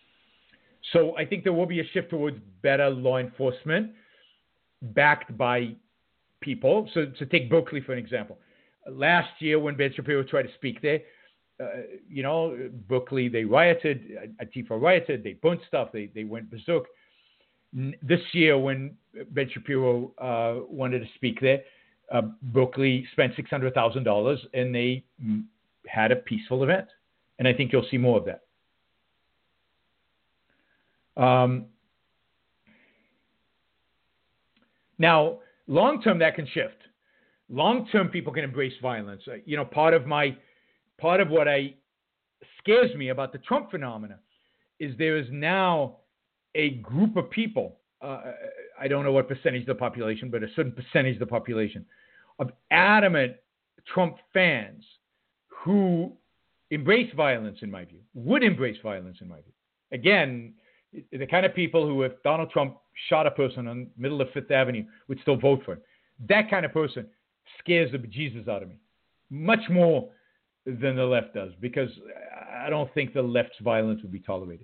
So I think there will be a shift towards better law enforcement backed by people. So to take Berkeley for an example. Last year when Ben Shapiro tried to speak there, uh, you know, Berkeley, they rioted, Antifa rioted, they burnt stuff, they, they went berserk. This year, when Ben Shapiro uh, wanted to speak there, uh, Berkeley spent six hundred thousand dollars and they had a peaceful event. And I think you'll see more of that. Um, now, long-term, that can shift. Long-term, people can embrace violence. Uh, you know, part of my, part of what I scares me about the Trump phenomena is there is now a group of people, uh, I don't know what percentage of the population, but a certain percentage of the population, of adamant Trump fans who embrace violence, in my view, would embrace violence, in my view. Again, the kind of people who, if Donald Trump shot a person in the middle of Fifth Avenue, would still vote for him. That kind of person scares the bejesus out of me, much more than the left does, because I don't think the left's violence would be tolerated.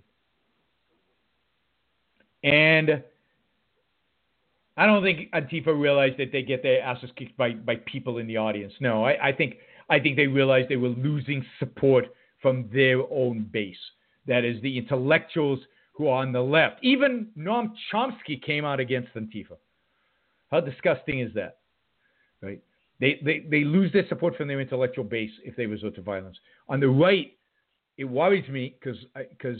And I don't think Antifa realized that they get their asses kicked by, by people in the audience. No, I, I think I think they realized they were losing support from their own base. That is, the intellectuals who are on the left. Even Noam Chomsky came out against Antifa. How disgusting is that? Right? They, they, they lose their support from their intellectual base if they resort to violence. On the right, it worries me because because.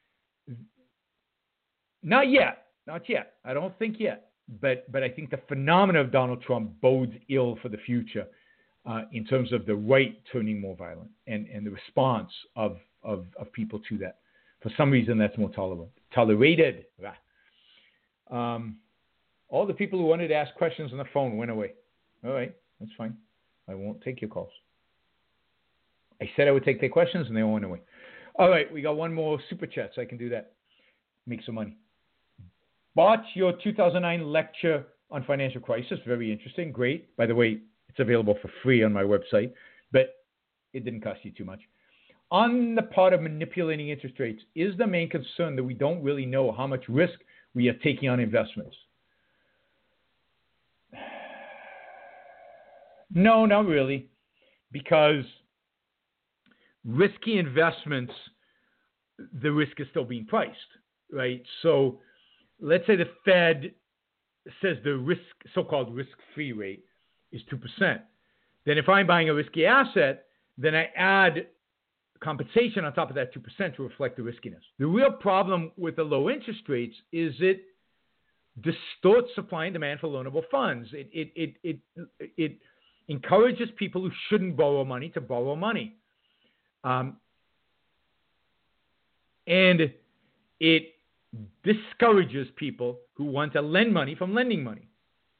Not yet. Not yet. I don't think yet. But but I think the phenomenon of Donald Trump bodes ill for the future uh, in terms of the right turning more violent and, and the response of, of, of people to that. For some reason, that's more tolerable, tolerated. Um, all the people who wanted to ask questions on the phone went away. All right. That's fine. I won't take your calls. I said I would take their questions, and they all went away. All right. We got one more super chat, so I can do that. Make some money. Bought your two thousand nine lecture on financial crisis. Very interesting. Great. By the way, it's available for free on my website, but it didn't cost you too much. on the part of manipulating interest rates is the main concern that we don't really know how much risk we are taking on investments. No, not really, because risky investments, the risk is still being priced, right? So let's say the Fed says the risk, so-called risk-free rate is two percent. Then if I'm buying a risky asset, then I add compensation on top of that two percent to reflect the riskiness. The real problem with the low interest rates is it distorts supply and demand for loanable funds. It, it, it, it, it encourages people who shouldn't borrow money to borrow money. Um, and it discourages people who want to lend money from lending money.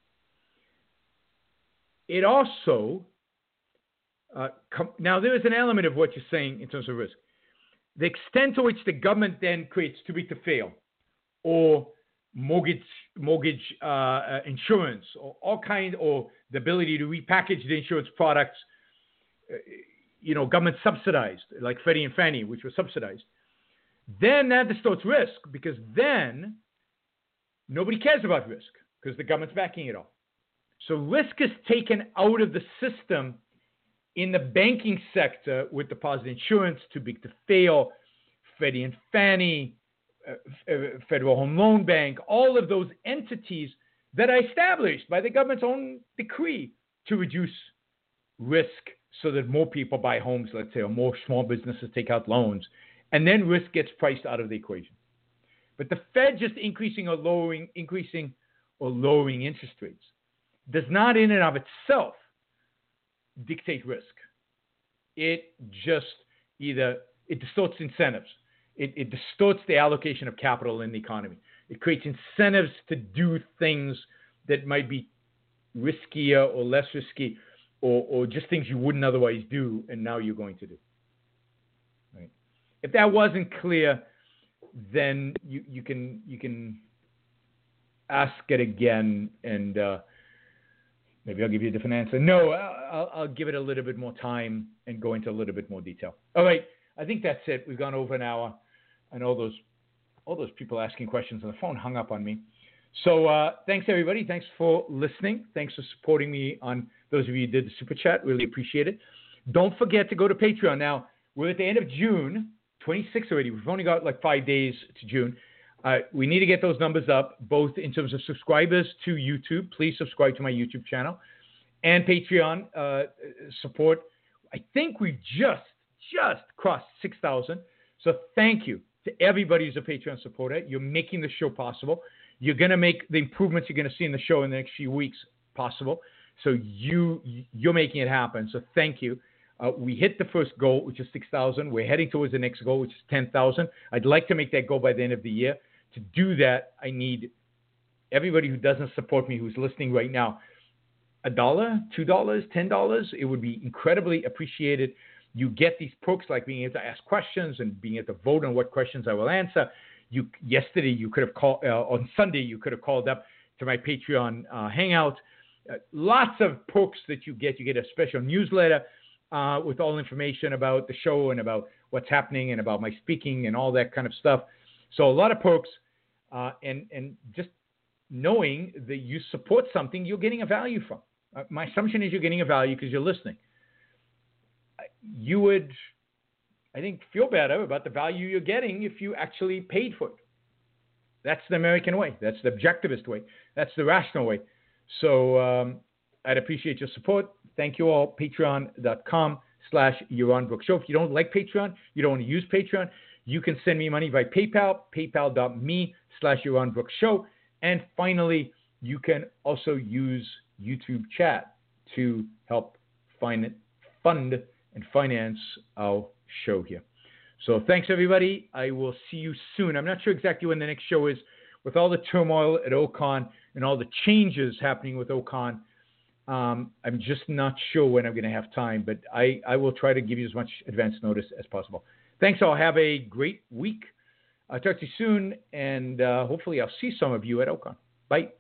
It also, uh, com- now there is an element of what you're saying in terms of risk. The extent to which the government then creates too big to fail, or mortgage mortgage uh, uh, insurance, or all kind, or the ability to repackage the insurance products, uh, you know, government subsidized, like Freddie and Fannie, which were subsidized. Then that distorts risk, because then nobody cares about risk because the government's backing it all. So risk is taken out of the system in the banking sector with deposit insurance, too big to fail, Freddie and Fannie, uh, Federal Home Loan Bank, all of those entities that are established by the government's own decree to reduce risk so that more people buy homes, let's say, or more small businesses take out loans, and then risk gets priced out of the equation. But the Fed just increasing or lowering, increasing or lowering interest rates does not in and of itself dictate risk. It just either, it distorts incentives. It, it distorts the allocation of capital in the economy. It creates incentives to do things that might be riskier or less risky, or, or just things you wouldn't otherwise do, and now you're going to do. Right? If that wasn't clear, then you, you can you can ask it again, and uh, maybe I'll give you a different answer. No, I'll, I'll give it a little bit more time and go into a little bit more detail. All right, I think that's it. We've gone over an hour. I know those all those people asking questions on the phone hung up on me. So uh, thanks, everybody. Thanks for listening. Thanks for supporting me on those of you who did the Super Chat. Really appreciate it. Don't forget to go to Patreon. Now, we're at the end of June, twenty-sixth already. We've only got like five days to June. Uh, we need to get those numbers up, both in terms of subscribers to YouTube. Please subscribe to my YouTube channel. And Patreon uh, support. I think we just, just crossed six thousand. So thank you to everybody who's a Patreon supporter. You're making the show possible. You're going to make the improvements you're going to see in the show in the next few weeks possible. So you, you're making it happen. So thank you. Uh, we hit the first goal, which is six thousand. We're heading towards the next goal, which is ten thousand. I'd like to make that goal by the end of the year. To do that, I need everybody who doesn't support me, who's listening right now, a dollar, two dollars, ten dollars. It would be incredibly appreciated. You get these perks like being able to ask questions and being able to vote on what questions I will answer. You yesterday you could have called uh, on Sunday you could have called up to my Patreon uh, hangout. Uh, lots of perks that you get. You get a special newsletter uh, with all information about the show and about what's happening and about my speaking and all that kind of stuff. So a lot of perks, uh, and and just knowing that you support something you're getting a value from. Uh, my assumption is you're getting a value because you're listening. You would, I think, feel better about the value you're getting if you actually paid for it. That's the American way. That's the objectivist way. That's the rational way. So um, I'd appreciate your support. Thank you all. Patreon.com slash Yaron Brook Show. If you don't like Patreon, you don't want to use Patreon, you can send me money by PayPal, paypal.me slash Yaron Brook Show. And finally, you can also use YouTube chat to help find, fund and finance our show here. So thanks, everybody. I will see you soon. I'm not sure exactly when the next show is. With all the turmoil at Ocon and all the changes happening with Ocon, um, I'm just not sure when I'm going to have time, but I, I will try to give you as much advance notice as possible. Thanks all. Have a great week. I'll talk to you soon, and uh, hopefully I'll see some of you at Ocon. Bye.